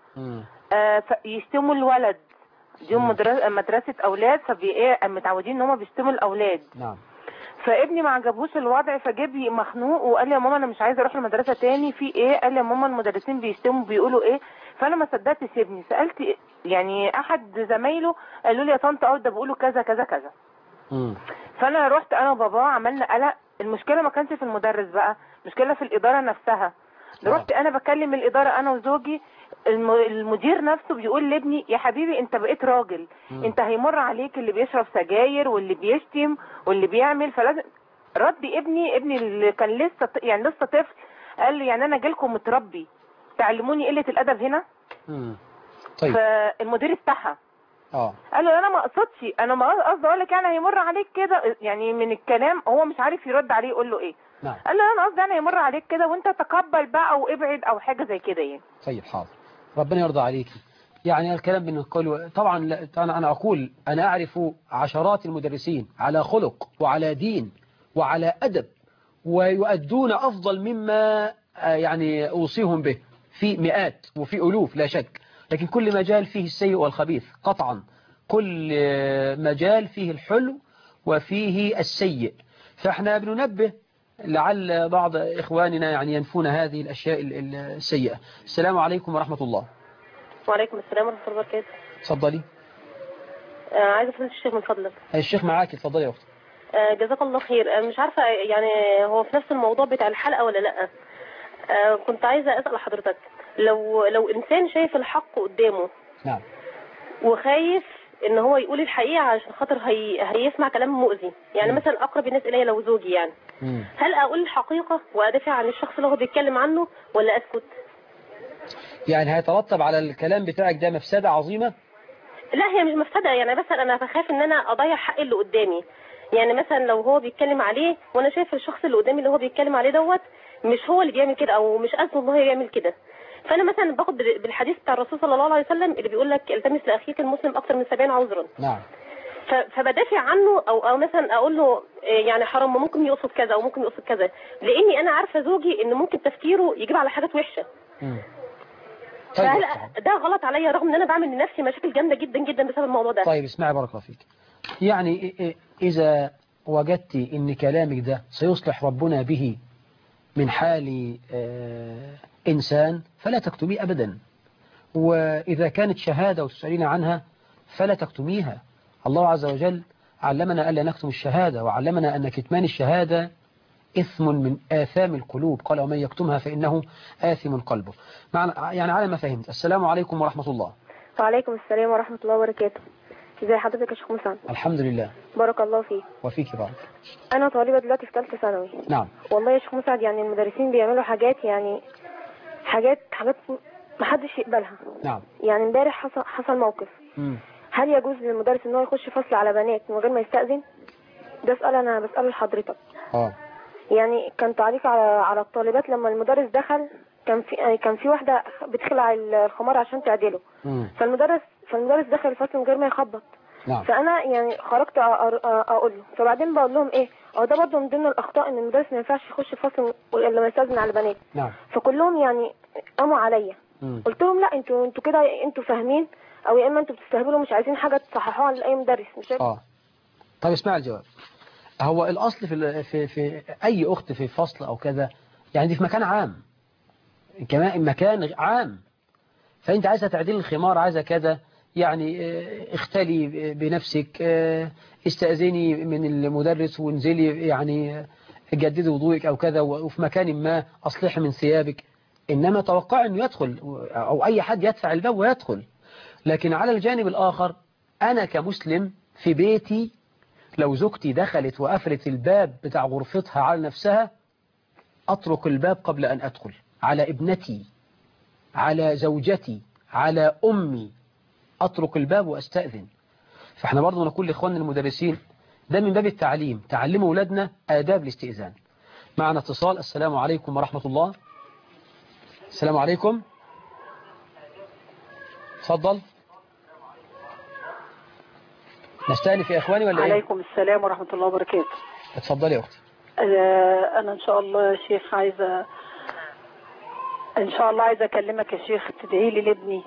يشتموا الولد. دي مدرسة أولاد، فبإيه متعودين إن هم بيشتموا الأولاد. نعم. فابني ما عجبوش الوضع، فجاب لي مخنوق وقال لي يا ماما أنا مش عايز أروح المدرسة تاني. في إيه؟ قال لي يا ماما المدرسين بيشتموا بيقولوا إيه. فأنا ما صدقت ابني، سألت يعني أحد زمايله، قالوا لي يا طنط ده بيقولوا كذا كذا كذا. فأنا رحت أنا وبابا عملنا قلق. المشكلة ما كانش في المدرس بقى، المشكلة في الإدارة نفسها. رحت أنا بكلم الإدارة أنا وزوجي، المدير نفسه بيقول لابني يا حبيبي انت بقيت راجل، انت هيمر عليك اللي بيشرب سجاير واللي بيشتم واللي بيعمل، فلازم. رد ابني اللي كان لسه طفل، قال لي يعني انا جالكم متربي تعلموني قلة الادب هنا. طيب. فالمدير استحى. قال له انا ما اقصدش، انا ما قصدي اقول لك يعني هيمر عليك كده، يعني من الكلام هو مش عارف يرد عليه يقول له ايه. نعم. قال له انا قصدي انا هيمر عليك كده وانت تقبل بقى وابعد او حاجه زي كده يعني. طيب حاضر، ربنا يرضى عليكي. يعني الكلام بنقول طبعا، أنا أقول أنا أعرف عشرات المدرسين على خلق وعلى دين وعلى أدب، ويؤدون أفضل مما يعني أوصيهم به، في مئات وفي ألوف لا شك، لكن كل مجال فيه السيء والخبيث قطعا، كل مجال فيه الحلو وفيه السيء. فاحنا بننبه لعل بعض إخواننا يعني ينفون هذه الأشياء السيئة. السلام عليكم ورحمة الله. وعليكم السلام ورحمة الله وبركاته. اتفضلي. عايزة فضيلة الشيخ من فضلك. الشيخ معاك، اتفضلي يا أختي. جزاك الله خير. مش عارفة يعني هو في نفس الموضوع بتاع الحلقة ولا لأ. كنت عايزة أسأل حضرتك، لو إنسان شايف الحق قدامه. نعم. وخايف إن هو يقول الحقيقة عشان خاطر هيسمع كلام مؤذي، يعني مثلا أقرب الناس إلي لو زوجي يعني. هل أقول الحقيقة وأدافع عن الشخص اللي هو بيتكلم عنه ولا أسكت؟ يعني هيترتب على الكلام بتاعك ده مفسدة عظيمة؟ لا هي مش مفسدة، يعني مثلا أنا بخاف إن أنا أضيع حق اللي قدامي. يعني مثلا لو هو بيتكلم عليه وأنا شايف الشخص اللي قدامي اللي هو بيتكلم عليه دوت مش هو اللي بيعمل كده أو مش قصده الله يعمل كده، فأنا مثلا باخد بالحديث بتاع الرسول صلى الله عليه وسلم اللي بيقول لك التمس لأخيك المسلم أكثر من 70 عذرا. نعم. فبدافع عنه أو مثلا أقول له يعني حرام، ممكن يقصد كذا أو ممكن يقصد كذا، لأني أنا عارفة زوجي إن ممكن تفكيره يجيب على حاجات وحشة. فهل ده غلط عليا رغم ان انا بعمل لنفسي مشاكل جامده جدا جدا بسبب الموضوع ده؟ طيب اسمعي بارك الله فيك. يعني اذا وجدت ان كلامك ده سيصلح ربنا به من حال انسان فلا تكتميه ابدا، واذا كانت شهاده وتسالين عنها فلا تكتميها. الله عز وجل علمنا الا نكتم الشهاده، وعلمنا ان كتمان الشهاده إثم من آثام القلوب، قال ومن يكتمها فإنه آثم قلبه. يعني على ما فهمت. السلام عليكم ورحمة الله. وعليكم السلام ورحمة الله وبركاته. ازي حضرتك يا شيخ مسعد؟ الحمد لله. بارك الله فيك. وفيك بارك. أنا طالبة دلوقتي في ثالثة ثانوي. نعم. والله يا شيخ مسعد يعني المدرسين بيعملوا حاجات، يعني حاجات محدش يقبلها. نعم. يعني امبارح حصل موقف. هل يجوز للمدرس ان هو يخش فصل على بنات من غير ما يستأذن؟ ده سؤال انا بسأله لحضرتك. يعني كان تعليق على الطالبات لما المدرس دخل، كان في واحده بتخلع الخمار عشان تعدله. فالمدرس دخل الفصل من غير ما يخبط. نعم. فانا يعني خرجت اقول له، فبعدين بقول لهم ايه ده برضه من ضمن الاخطاء ان المدرس ما ينفعش يخش الفصل الا ما يستأذن على البنات. نعم. فكلهم يعني قاموا عليا. قلت لهم لا انتوا كده انتوا فاهمين، او يا اما انتوا بتستهبلوا مش عايزين حاجه تصححوها لاي مدرس. مش طيب اسمع الجواب. هو الأصل في أي أخت في فصل أو كذا، يعني دي في مكان عام، كمان مكان عام. فأنت عايزة تعديل الخمار، عايزة كذا، يعني اختلي بنفسك، استأذني من المدرس وانزلي يعني جددي وضوئك أو كذا، وفي مكان ما أصلحي من ثيابك. إنما توقع أنه يدخل أو أي حد يدفع الباب ويدخل. لكن على الجانب الآخر أنا كمسلم في بيتي لو زوجتي دخلت وقفلت الباب بتاع غرفتها على نفسها أترك الباب قبل أن أدخل، على ابنتي، على زوجتي، على أمي، أترك الباب وأستأذن. فإحنا برضو نقول لإخواننا المدرسين ده من باب التعليم، تعلموا أولادنا آداب الاستئذان. معنا اتصال. السلام عليكم ورحمة الله. السلام عليكم. تفضل. نستأنف يا إخواني ولا إيه؟ عليكم السلام ورحمة الله وبركاته. اتفضلي يا أختي. أنا إن شاء الله يا شيخ عايزة أكلمك يا شيخ، تدعي لي لابني.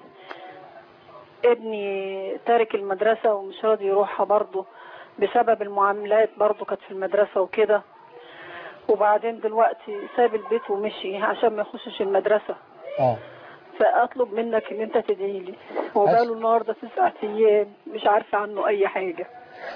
ابني تارك المدرسة ومش راضي يروحها برضه بسبب المعاملات، برضه كانت في المدرسة وكده، وبعدين دلوقتي ساب البيت ومشي عشان ما يخشش المدرسة. فأطلب منك إن أنت تدعي لي. هو بقاله النهاردة 9 أيام مش عارفة عنه أي حاجة،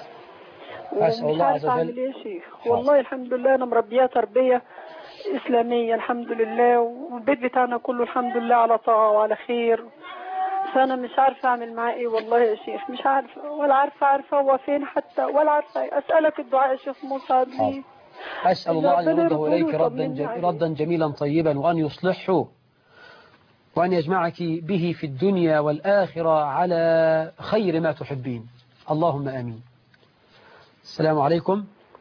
ومش عارفة أعمل إيه يا شيخ. والله الحمد لله أنا مربية تربية إسلامية الحمد لله، والبيت بتاعنا كله الحمد لله على طاعة وعلى خير، فأنا مش عارفة أعمل معاه إيه والله يا شيخ، مش عارفة ولا عارفة هو فين حتى، ولا عارفة. أسألك الدعاء يا شيخ موسى لي. أسأل الله أن يرده إليك ردا جميلا طيبا، وأن يصلحه، وأن يجمعك به في الدنيا والآخرة على خير ما تحبين. اللهم آمين. السلام عليكم.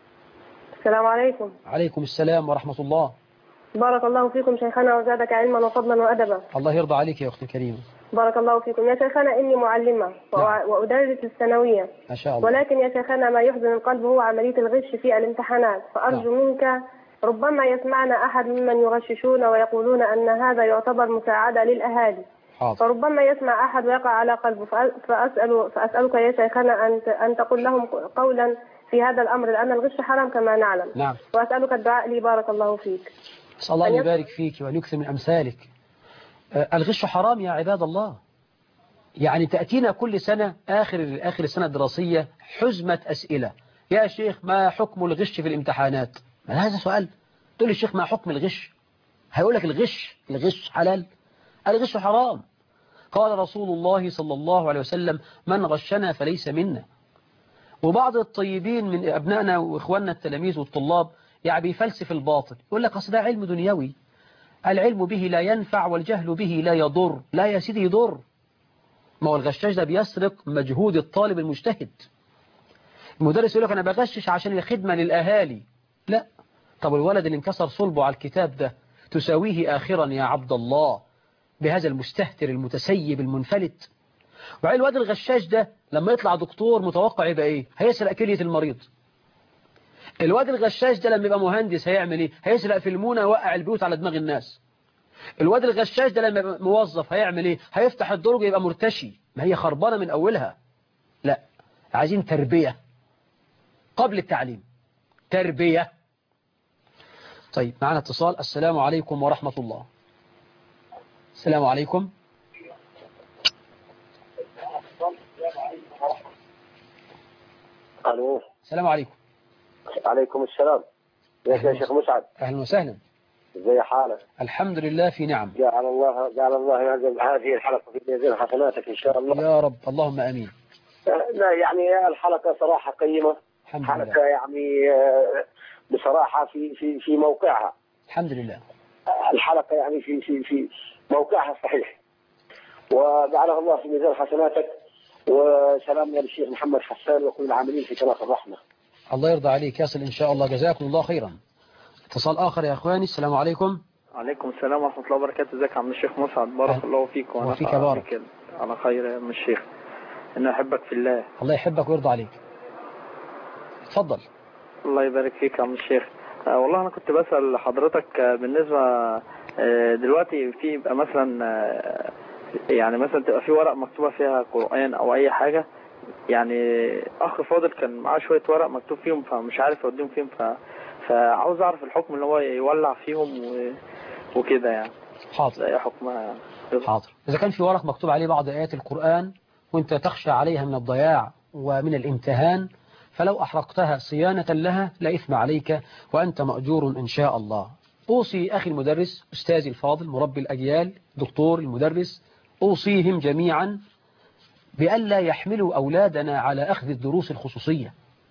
السلام عليكم. عليكم السلام ورحمة الله. بارك الله فيكم شيخنا وزادك علما وفضلا وأدبا. الله يرضى عليك يا أختي الكريمة. بارك الله فيكم يا شيخنا. إني معلمة وأدرس الثانوية ما شاء الله. ولكن يا شيخنا ما يحزن القلب هو عملية الغش في الامتحانات، فأرجو منك، ربما يسمعنا أحد ممن يغششون ويقولون أن هذا يعتبر مساعدة للأهالي. فربما يسمع أحد ويقع على قلبه، فأسألك يا شيخنا أن تقول لهم قولا في هذا الأمر، لأن الغش حرام كما نعلم. نعم. وأسألك الدعاء لي. بارك الله فيك. أسأل الله أن يبارك فيك وأن يكثر من أمثالك. الغش حرام يا عباد الله. يعني تأتينا كل سنة آخر السنة الدراسية حزمة أسئلة، يا شيخ ما حكم الغش في الامتحانات؟ ما هذا سؤال. تقول الشيخ ما حكم الغش؟ هيقول لك الغش حلال، الغش حرام. قال رسول الله صلى الله عليه وسلم من غشنا فليس منا. وبعض الطيبين من أبنائنا وإخواننا التلاميذ والطلاب يعني بيفلسف الباطل، يقول لك أصل ده علم دنيوي، العلم به لا ينفع والجهل به لا يضر. لا يا سيدي يضر. ما هو الغشاش ده بيسرق مجهود الطالب المجتهد. المدرس يقول لك أنا بغشش عشان الخدمة للأهالي. لا. طب الولد اللي انكسر صلبه على الكتاب ده تساويه آخرا يا عبد الله بهذا المستهتر المتسيب المنفلت؟ وعلى الواد الغشاش ده لما يطلع دكتور متوقع يبقى ايه؟ هيسرق كلية المريض. الواد الغشاش ده لما يبقى مهندس هيعمل ايه؟ هيسرق في المونة ويوقع البيوت على دماغ الناس. الواد الغشاش ده لما يبقى موظف هيعمل ايه؟ هيفتح الدرج يبقى مرتشي. ما هي خربانة من اولها. لا، عايزين تربية قبل التعليم، تربية. طيب معنا اتصال. السلام عليكم ورحمة الله. السلام عليكم. الو. السلام عليكم. عليكم السلام. يا شيخ مسعد. اهلا وسهلا. ازي حالك؟ الحمد لله في نعم. جعل الله هذه الحلقة في ميزان حسناتك ان شاء الله يا رب. اللهم امين. لا يعني الحلقة صراحة قيمة. حلقة يعني بصراحة في موقعها. الحمد لله. الحلقة يعني في موقعها الصحيح، وجعلها الله في ميزان حسناتك. وسلامنا للشيخ محمد حسان وكل العاملين في قناة الرحمة. الله يرضى عليك، يصل إن شاء الله. جزاكم الله خيرا. اتصال آخر يا أخواني. السلام عليكم. عليكم السلام ورحمة الله وبركاته. ازيك يا عم الشيخ مسعد؟ بارك الله فيك. وأنا فيك بارك. على خير يا عم الشيخ، إنه أحبك في الله. الله يحبك ويرضى عليك. اتفضل. الله يبارك فيك يا عم الشيخ. والله أنا كنت بسأل حضرتك بالنسبة دلوقتي في يبقى مثلا يعني مثلا تبقى في ورق مكتوبة فيها قرآن أو أي حاجة، يعني أخ فاضل كان معاه شوية ورق مكتوب فيهم فمش عارف يوديهم فين، فعاوز أعرف الحكم اللي هو يولع فيهم وكده يعني. حاضر. ايه حكمها يعني؟ حاضر. إذا كان في ورق مكتوب عليه بعض آيات القرآن وانت تخشى عليها من الضياع ومن الامتهان، فلو أحرقتها صيانة لها لا إثم عليك وأنت مأجور إن شاء الله. أوصي أخي المدرس، أستاذي الفاضل، مربي الأجيال، دكتور المدرس، أوصيهم جميعا بألا يحملوا أولادنا على أخذ الدروس الخصوصية.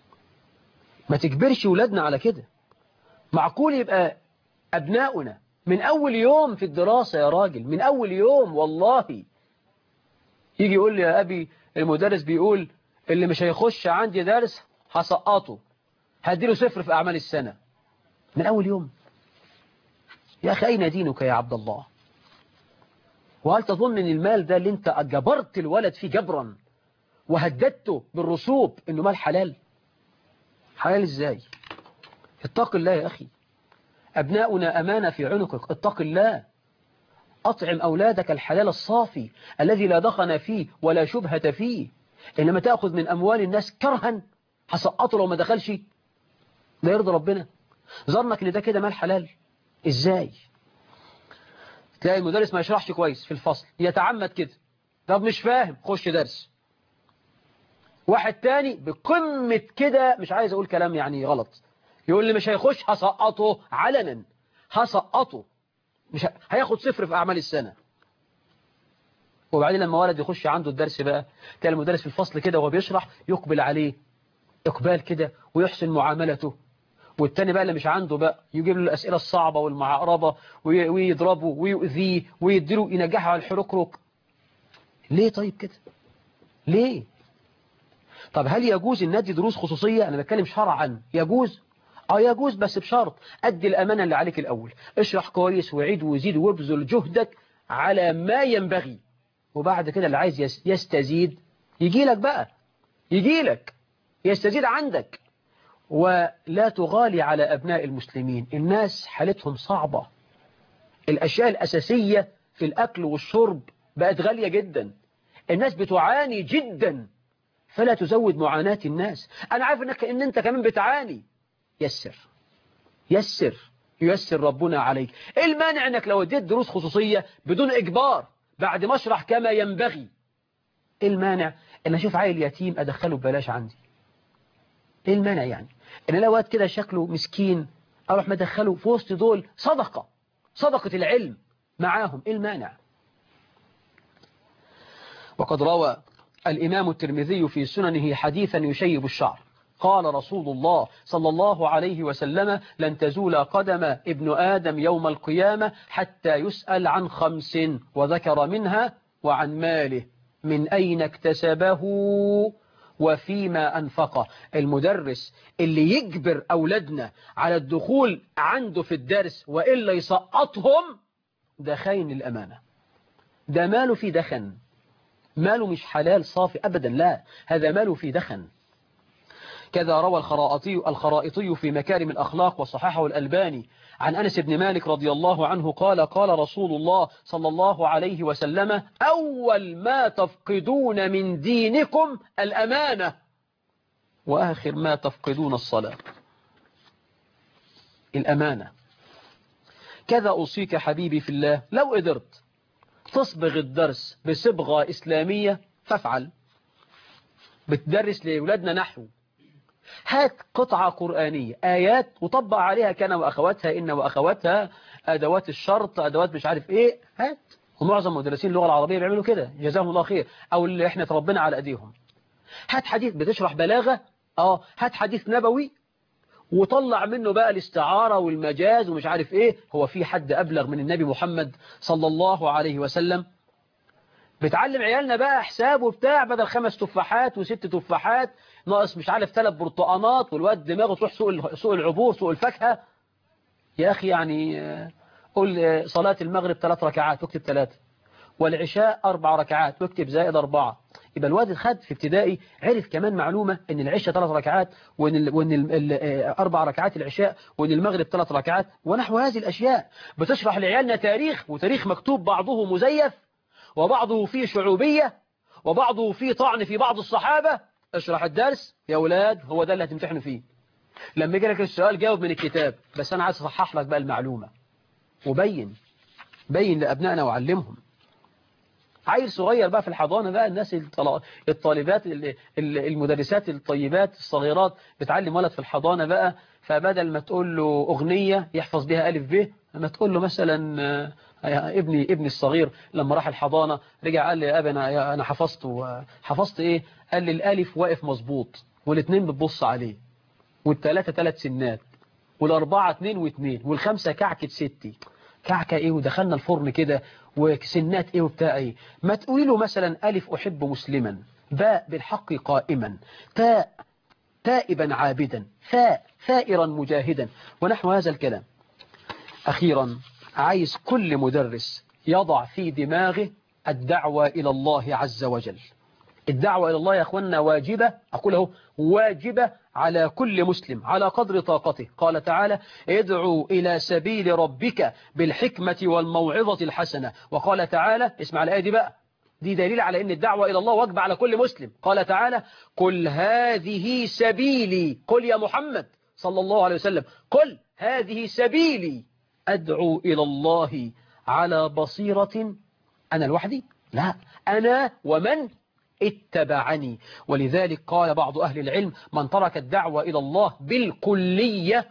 ما تجبرش أولادنا على كده. معقول يبقى أبناؤنا من أول يوم في الدراسة يا راجل، من أول يوم والله، يجي يقول لي يا أبي المدرس بيقول اللي مش هيخش عندي درس هسقطه، هديله 0 في أعمال السنة. من أول يوم. يا أخي أين دينك يا عبد الله؟ وهل تظن أن المال ده اللي انت جبرت الولد فيه جبرا وهددته بالرسوب انه مال حلال؟ حلال ازاي؟ اتق الله يا أخي. أبناؤنا أمانة في عنقك، اتق الله. أطعم أولادك الحلال الصافي الذي لا دخن فيه ولا شبهة فيه. إنما تأخذ من أموال الناس كرها هسقطه لو ما دخلش، لا يرضى ربنا. ظنك إن ده كده مال حلال؟ إزاي؟ تلاقي المدرس ما يشرحش كويس في الفصل، يتعمد كده. طب مش فاهم، خش درس. واحد تاني بقمة كده، مش عايز أقول كلام يعني غلط، يقول لي مش هيخش هسقطه علنا، هسقطه، مش هياخد 0 في أعمال السنة. وبعدين لما ولد يخش عنده الدرس بقى، تلاقي المدرس في الفصل كده وهو بيشرح يقبل عليه إقبال كده ويحسن معاملته، والتاني بقى اللي مش عنده بقى يجيب له الأسئلة الصعبة والمعقربة ويضربه ويؤذيه ويديله ينجحه على الحركرك. ليه طيب كده؟ ليه؟ طب هل يجوز ان ندي دروس خصوصية؟ أنا بتكلم شرعا. يجوز؟ يجوز، بس بشرط أدي الأمانة اللي عليك الأول، اشرح كويس وعيد وزيد وابذل جهدك على ما ينبغي، وبعد كده اللي عايز يستزيد يجي لك بقى، يجي لك يستزيد عندك. ولا تغالي على أبناء المسلمين، الناس حالتهم صعبة، الأشياء الأساسية في الأكل والشرب بقت غالية جدا، الناس بتعاني جدا، فلا تزود معاناة الناس. أنا عارف إن أنت كمان بتعاني. يسر يسر ييسر ربنا عليك. إيه المانع إنك لو اديت دروس خصوصية بدون إجبار بعد ما اشرح كما ينبغي؟ إيه المانع إن أشوف عيل يتيم أدخله ببلاش عندي؟ إيه المانع يعني إن لو واد كده شكله مسكين أروح مدخله في وسط دول صدقة العلم معاهم؟ إيه المانع؟ وقد روى الإمام الترمذي في سننه حديثا يشيب الشعر، قال رسول الله صلى الله عليه وسلم: لن تزول قدم ابن آدم يوم القيامة حتى يسأل عن 5، وذكر منها وعن ماله، من أين اكتسبه وفيما أنفقه. المدرس اللي يجبر أولادنا على الدخول عنده في الدرس وإلا يسقطهم، ده خاين الأمانة، ده ماله في دخن، ماله مش حلال صافي أبدا، لا، هذا ماله في دخن. كذا روى الخرائطي في مكارم الأخلاق وصححه الألباني عن أنس بن مالك رضي الله عنه قال: قال رسول الله صلى الله عليه وسلم: أول ما تفقدون من دينكم الأمانة، وآخر ما تفقدون الصلاة. الأمانة. كذا أوصيك حبيبي في الله، لو قدرت تصبغ الدرس بصبغة إسلامية فافعل. بتدرس لأولادنا نحو، هات قطعة قرآنية آيات وطبق عليها كان وأخواتها إن وأخواتها، أدوات الشرط، أدوات مش عارف إيه، هات. ومعظم مدرسين اللغة العربية بيعملوا كده جزاهم الله خير، أو اللي إحنا تربينا على أيديهم. هات حديث بتشرح بلاغة، هات حديث نبوي وطلع منه بقى الاستعارة والمجاز ومش عارف إيه. هو في حد أبلغ من النبي محمد صلى الله عليه وسلم؟ بتعلم عيالنا بقى حساب وبتاع، بدل 5 تفاحات و6 تفاحات ناقص مش عارف 3 برتقانات، والواد دماغه تروح سوق العبور، سوق الفاكهة. يا أخي يعني قل صلاة المغرب 3 ركعات واكتب 3، والعشاء 4 ركعات واكتب زائد 4. يبقى الواد خد في ابتدائي عرف كمان معلومة ان العشاء 3 ركعات، وان 4 ركعات العشاء، وان المغرب 3 ركعات، ونحو هذه الأشياء. بتشرح لعيالنا تاريخ، وتاريخ مكتوب بعضه مزيف وبعضه فيه شعوبية وبعضه فيه طعن في بعض الصحابة. اشرح الدرس يا أولاد، هو ده اللي هتمتحنوا فيه. لما يجي لك السؤال جاوب من الكتاب، بس أنا عايز أصحح لك بقى المعلومة وبين. بين لأبنائنا وعلمهم. عيل صغير بقى في الحضانة بقى، الناس الطالبات المدرسات الطيبات الصغيرات بتعلم ولد في الحضانة بقى، فبدل ما تقول له أغنية يحفظ بها ألف ب، لما تقول له مثلا ابني الصغير لما راح الحضانة رجع قال لي يا أبي أنا حفظت إيه؟ قال لي الألف واقف مظبوط، والاثنين بتبص عليه، والثلاثة 3 سنات، والأربعة 2 و2، والخمسة كعكة 6. كعكة إيه؟ ودخلنا الفرن كده، وسنات إيه وبتاع إيه. ما تقولي له مثلا ألف أحب مسلما، باء بالحق قائما، تاء تائبا عابدا، ثاء ثائرا مجاهدا، ونحو هذا الكلام. أخيرا عايز كل مدرس يضع في دماغه الدعوة إلى الله عز وجل. الدعوة إلى الله يا أخوانا واجبة، أقوله واجبة على كل مسلم على قدر طاقته. قال تعالى ادعوا إلى سبيل ربك بالحكمة والموعظة الحسنة. وقال تعالى، اسمع الآية دي بقى، دي دليل على أن الدعوة إلى الله واجبة على كل مسلم. قال تعالى قل هذه سبيلي، قل يا محمد صلى الله عليه وسلم، قل هذه سبيلي أدعو إلى الله على بصيرة. أنا لوحدي؟ لا، أنا ومن اتبعني. ولذلك قال بعض أهل العلم من ترك الدعوة إلى الله بالكلية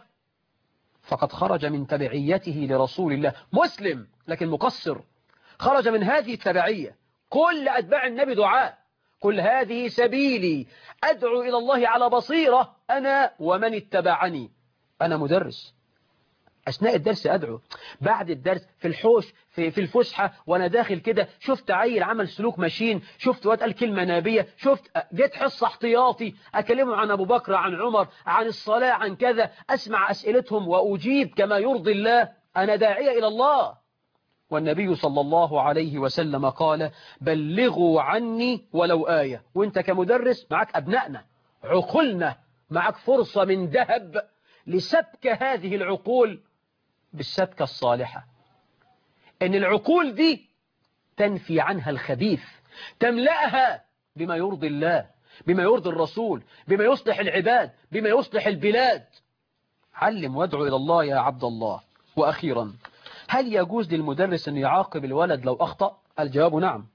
فقد خرج من تبعيته لرسول الله. مسلم لكن مقصر، خرج من هذه التبعية. كل أتباع النبي دعاء، كل هذه سبيلي أدعو إلى الله على بصيرة أنا ومن اتبعني. أنا مدرس، أثناء الدرس أدعو، بعد الدرس في الحوش في الفسحة وأنا داخل كده شفت عيل عمل سلوك ماشين، شفت واد قال كلمة نابية، جيت حصة احتياطي أكلمه عن أبو بكر عن عمر عن الصلاة عن كذا، أسمع أسئلتهم وأجيب كما يرضي الله. أنا داعية إلى الله. والنبي صلى الله عليه وسلم قال بلغوا عني ولو آية. وانت كمدرس معك أبنائنا عقولنا، معك فرصة من ذهب لسبك هذه العقول بالسبكة الصالحة. ان العقول دي تنفي عنها الخبيث، تملأها بما يرضي الله، بما يرضي الرسول، بما يصلح العباد، بما يصلح البلاد. علم وادعو إلى الله يا عبد الله. وأخيرا، هل يجوز للمدرس أن يعاقب الولد لو أخطأ؟ الجواب نعم،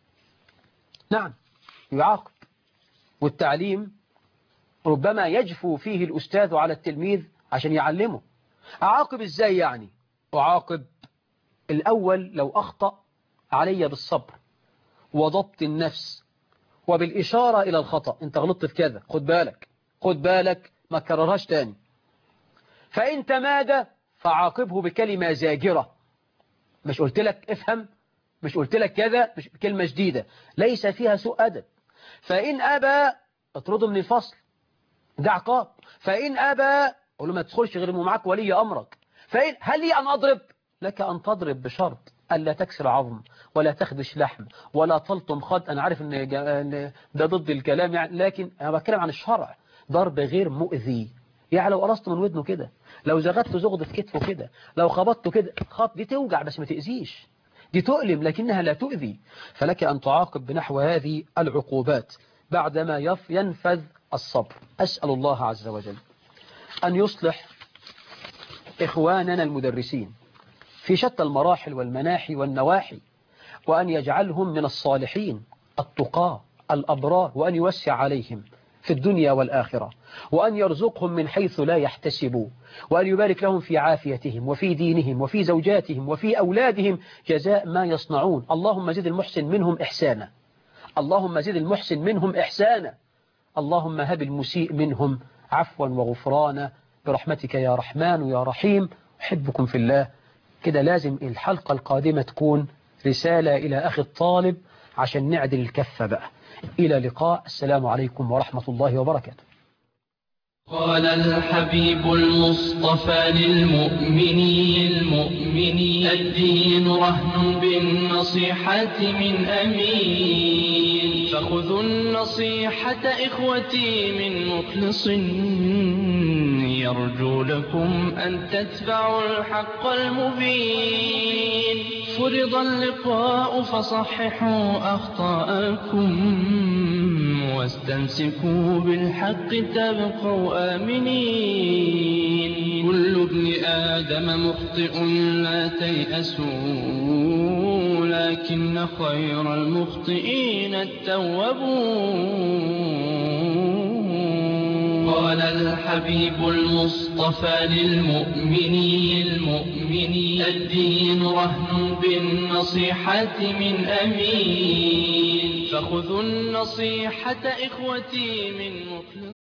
نعم يعاقب. والتعليم ربما يجفو فيه الأستاذ على التلميذ عشان يعلمه. أعاقب إزاي يعني؟ أعاقب الأول لو أخطأ علي بالصبر وضبط النفس وبالإشارة إلى الخطأ. أنت غلطت في كذا، خد بالك خد بالك، ما تكررهاش تاني. فإن تمادى فعاقبه بكلمة زاجرة، مش قلت لك افهم، مش قلت لك كذا، مش كلمة جديدة ليس فيها سوء أدب. فإن أبى اطرده من الفصل، ده عقاب. فإن أبى قل له ما تدخلش غير معك ولي أمرك. فإن هل لي أن أضرب؟ لك أن تضرب بشرط ألا تكسر عظم ولا تخدش لحم ولا تلطم خد. أنا عارف أن ده ضد الكلام يعني، لكن أنا بتكلم عن الشرع. ضرب غير مؤذي، يعني لو قرصت من ودنه كده، لو زغدت زغد في كتفه كده، لو خبطته كده، دي توجع بس ما تأذيش، دي تؤلم لكنها لا تؤذي. فلك أن تعاقب بنحو هذه العقوبات بعدما ينفذ الصبر. أسأل الله عز وجل أن يصلح إخواننا المدرسين في شتى المراحل والمناحي والنواحي، وأن يجعلهم من الصالحين التقاة الأبرار، وأن يوسع عليهم في الدنيا والآخرة، وأن يرزقهم من حيث لا يحتسبوا، وأن يبارك لهم في عافيتهم وفي دينهم وفي زوجاتهم وفي أولادهم جزاء ما يصنعون. اللهم زد المحسن منهم إحسانا، اللهم زد المحسن منهم إحسانا، اللهم هب المسيء منهم عفوا وغفرانا برحمتك يا رحمن يا رحيم. أحبكم في الله. كده لازم الحلقة القادمة تكون رسالة إلى أخي الطالب عشان نعدل الكفة بقى. إلى لقاء، السلام عليكم ورحمة الله وبركاته. قال الحبيب المصطفى للمؤمنين الدين رهن بالنصيحة من أمين، فخذوا النصيحة إخوتي من مخلص يرجو لكم أن تتبعوا الحق المبين. فرض اللقاء فصححوا أخطاءكم واستمسكوا بالحق تبقوا آمنين. كل ابن آدم مخطئ لا تيأسوا، لكن خير المخطئين التوابون. قال الحبيب المصطفى للمؤمنين الدين رهن بالنصيحة من أمين. فخذوا النصيحة إخوتي من مخلص.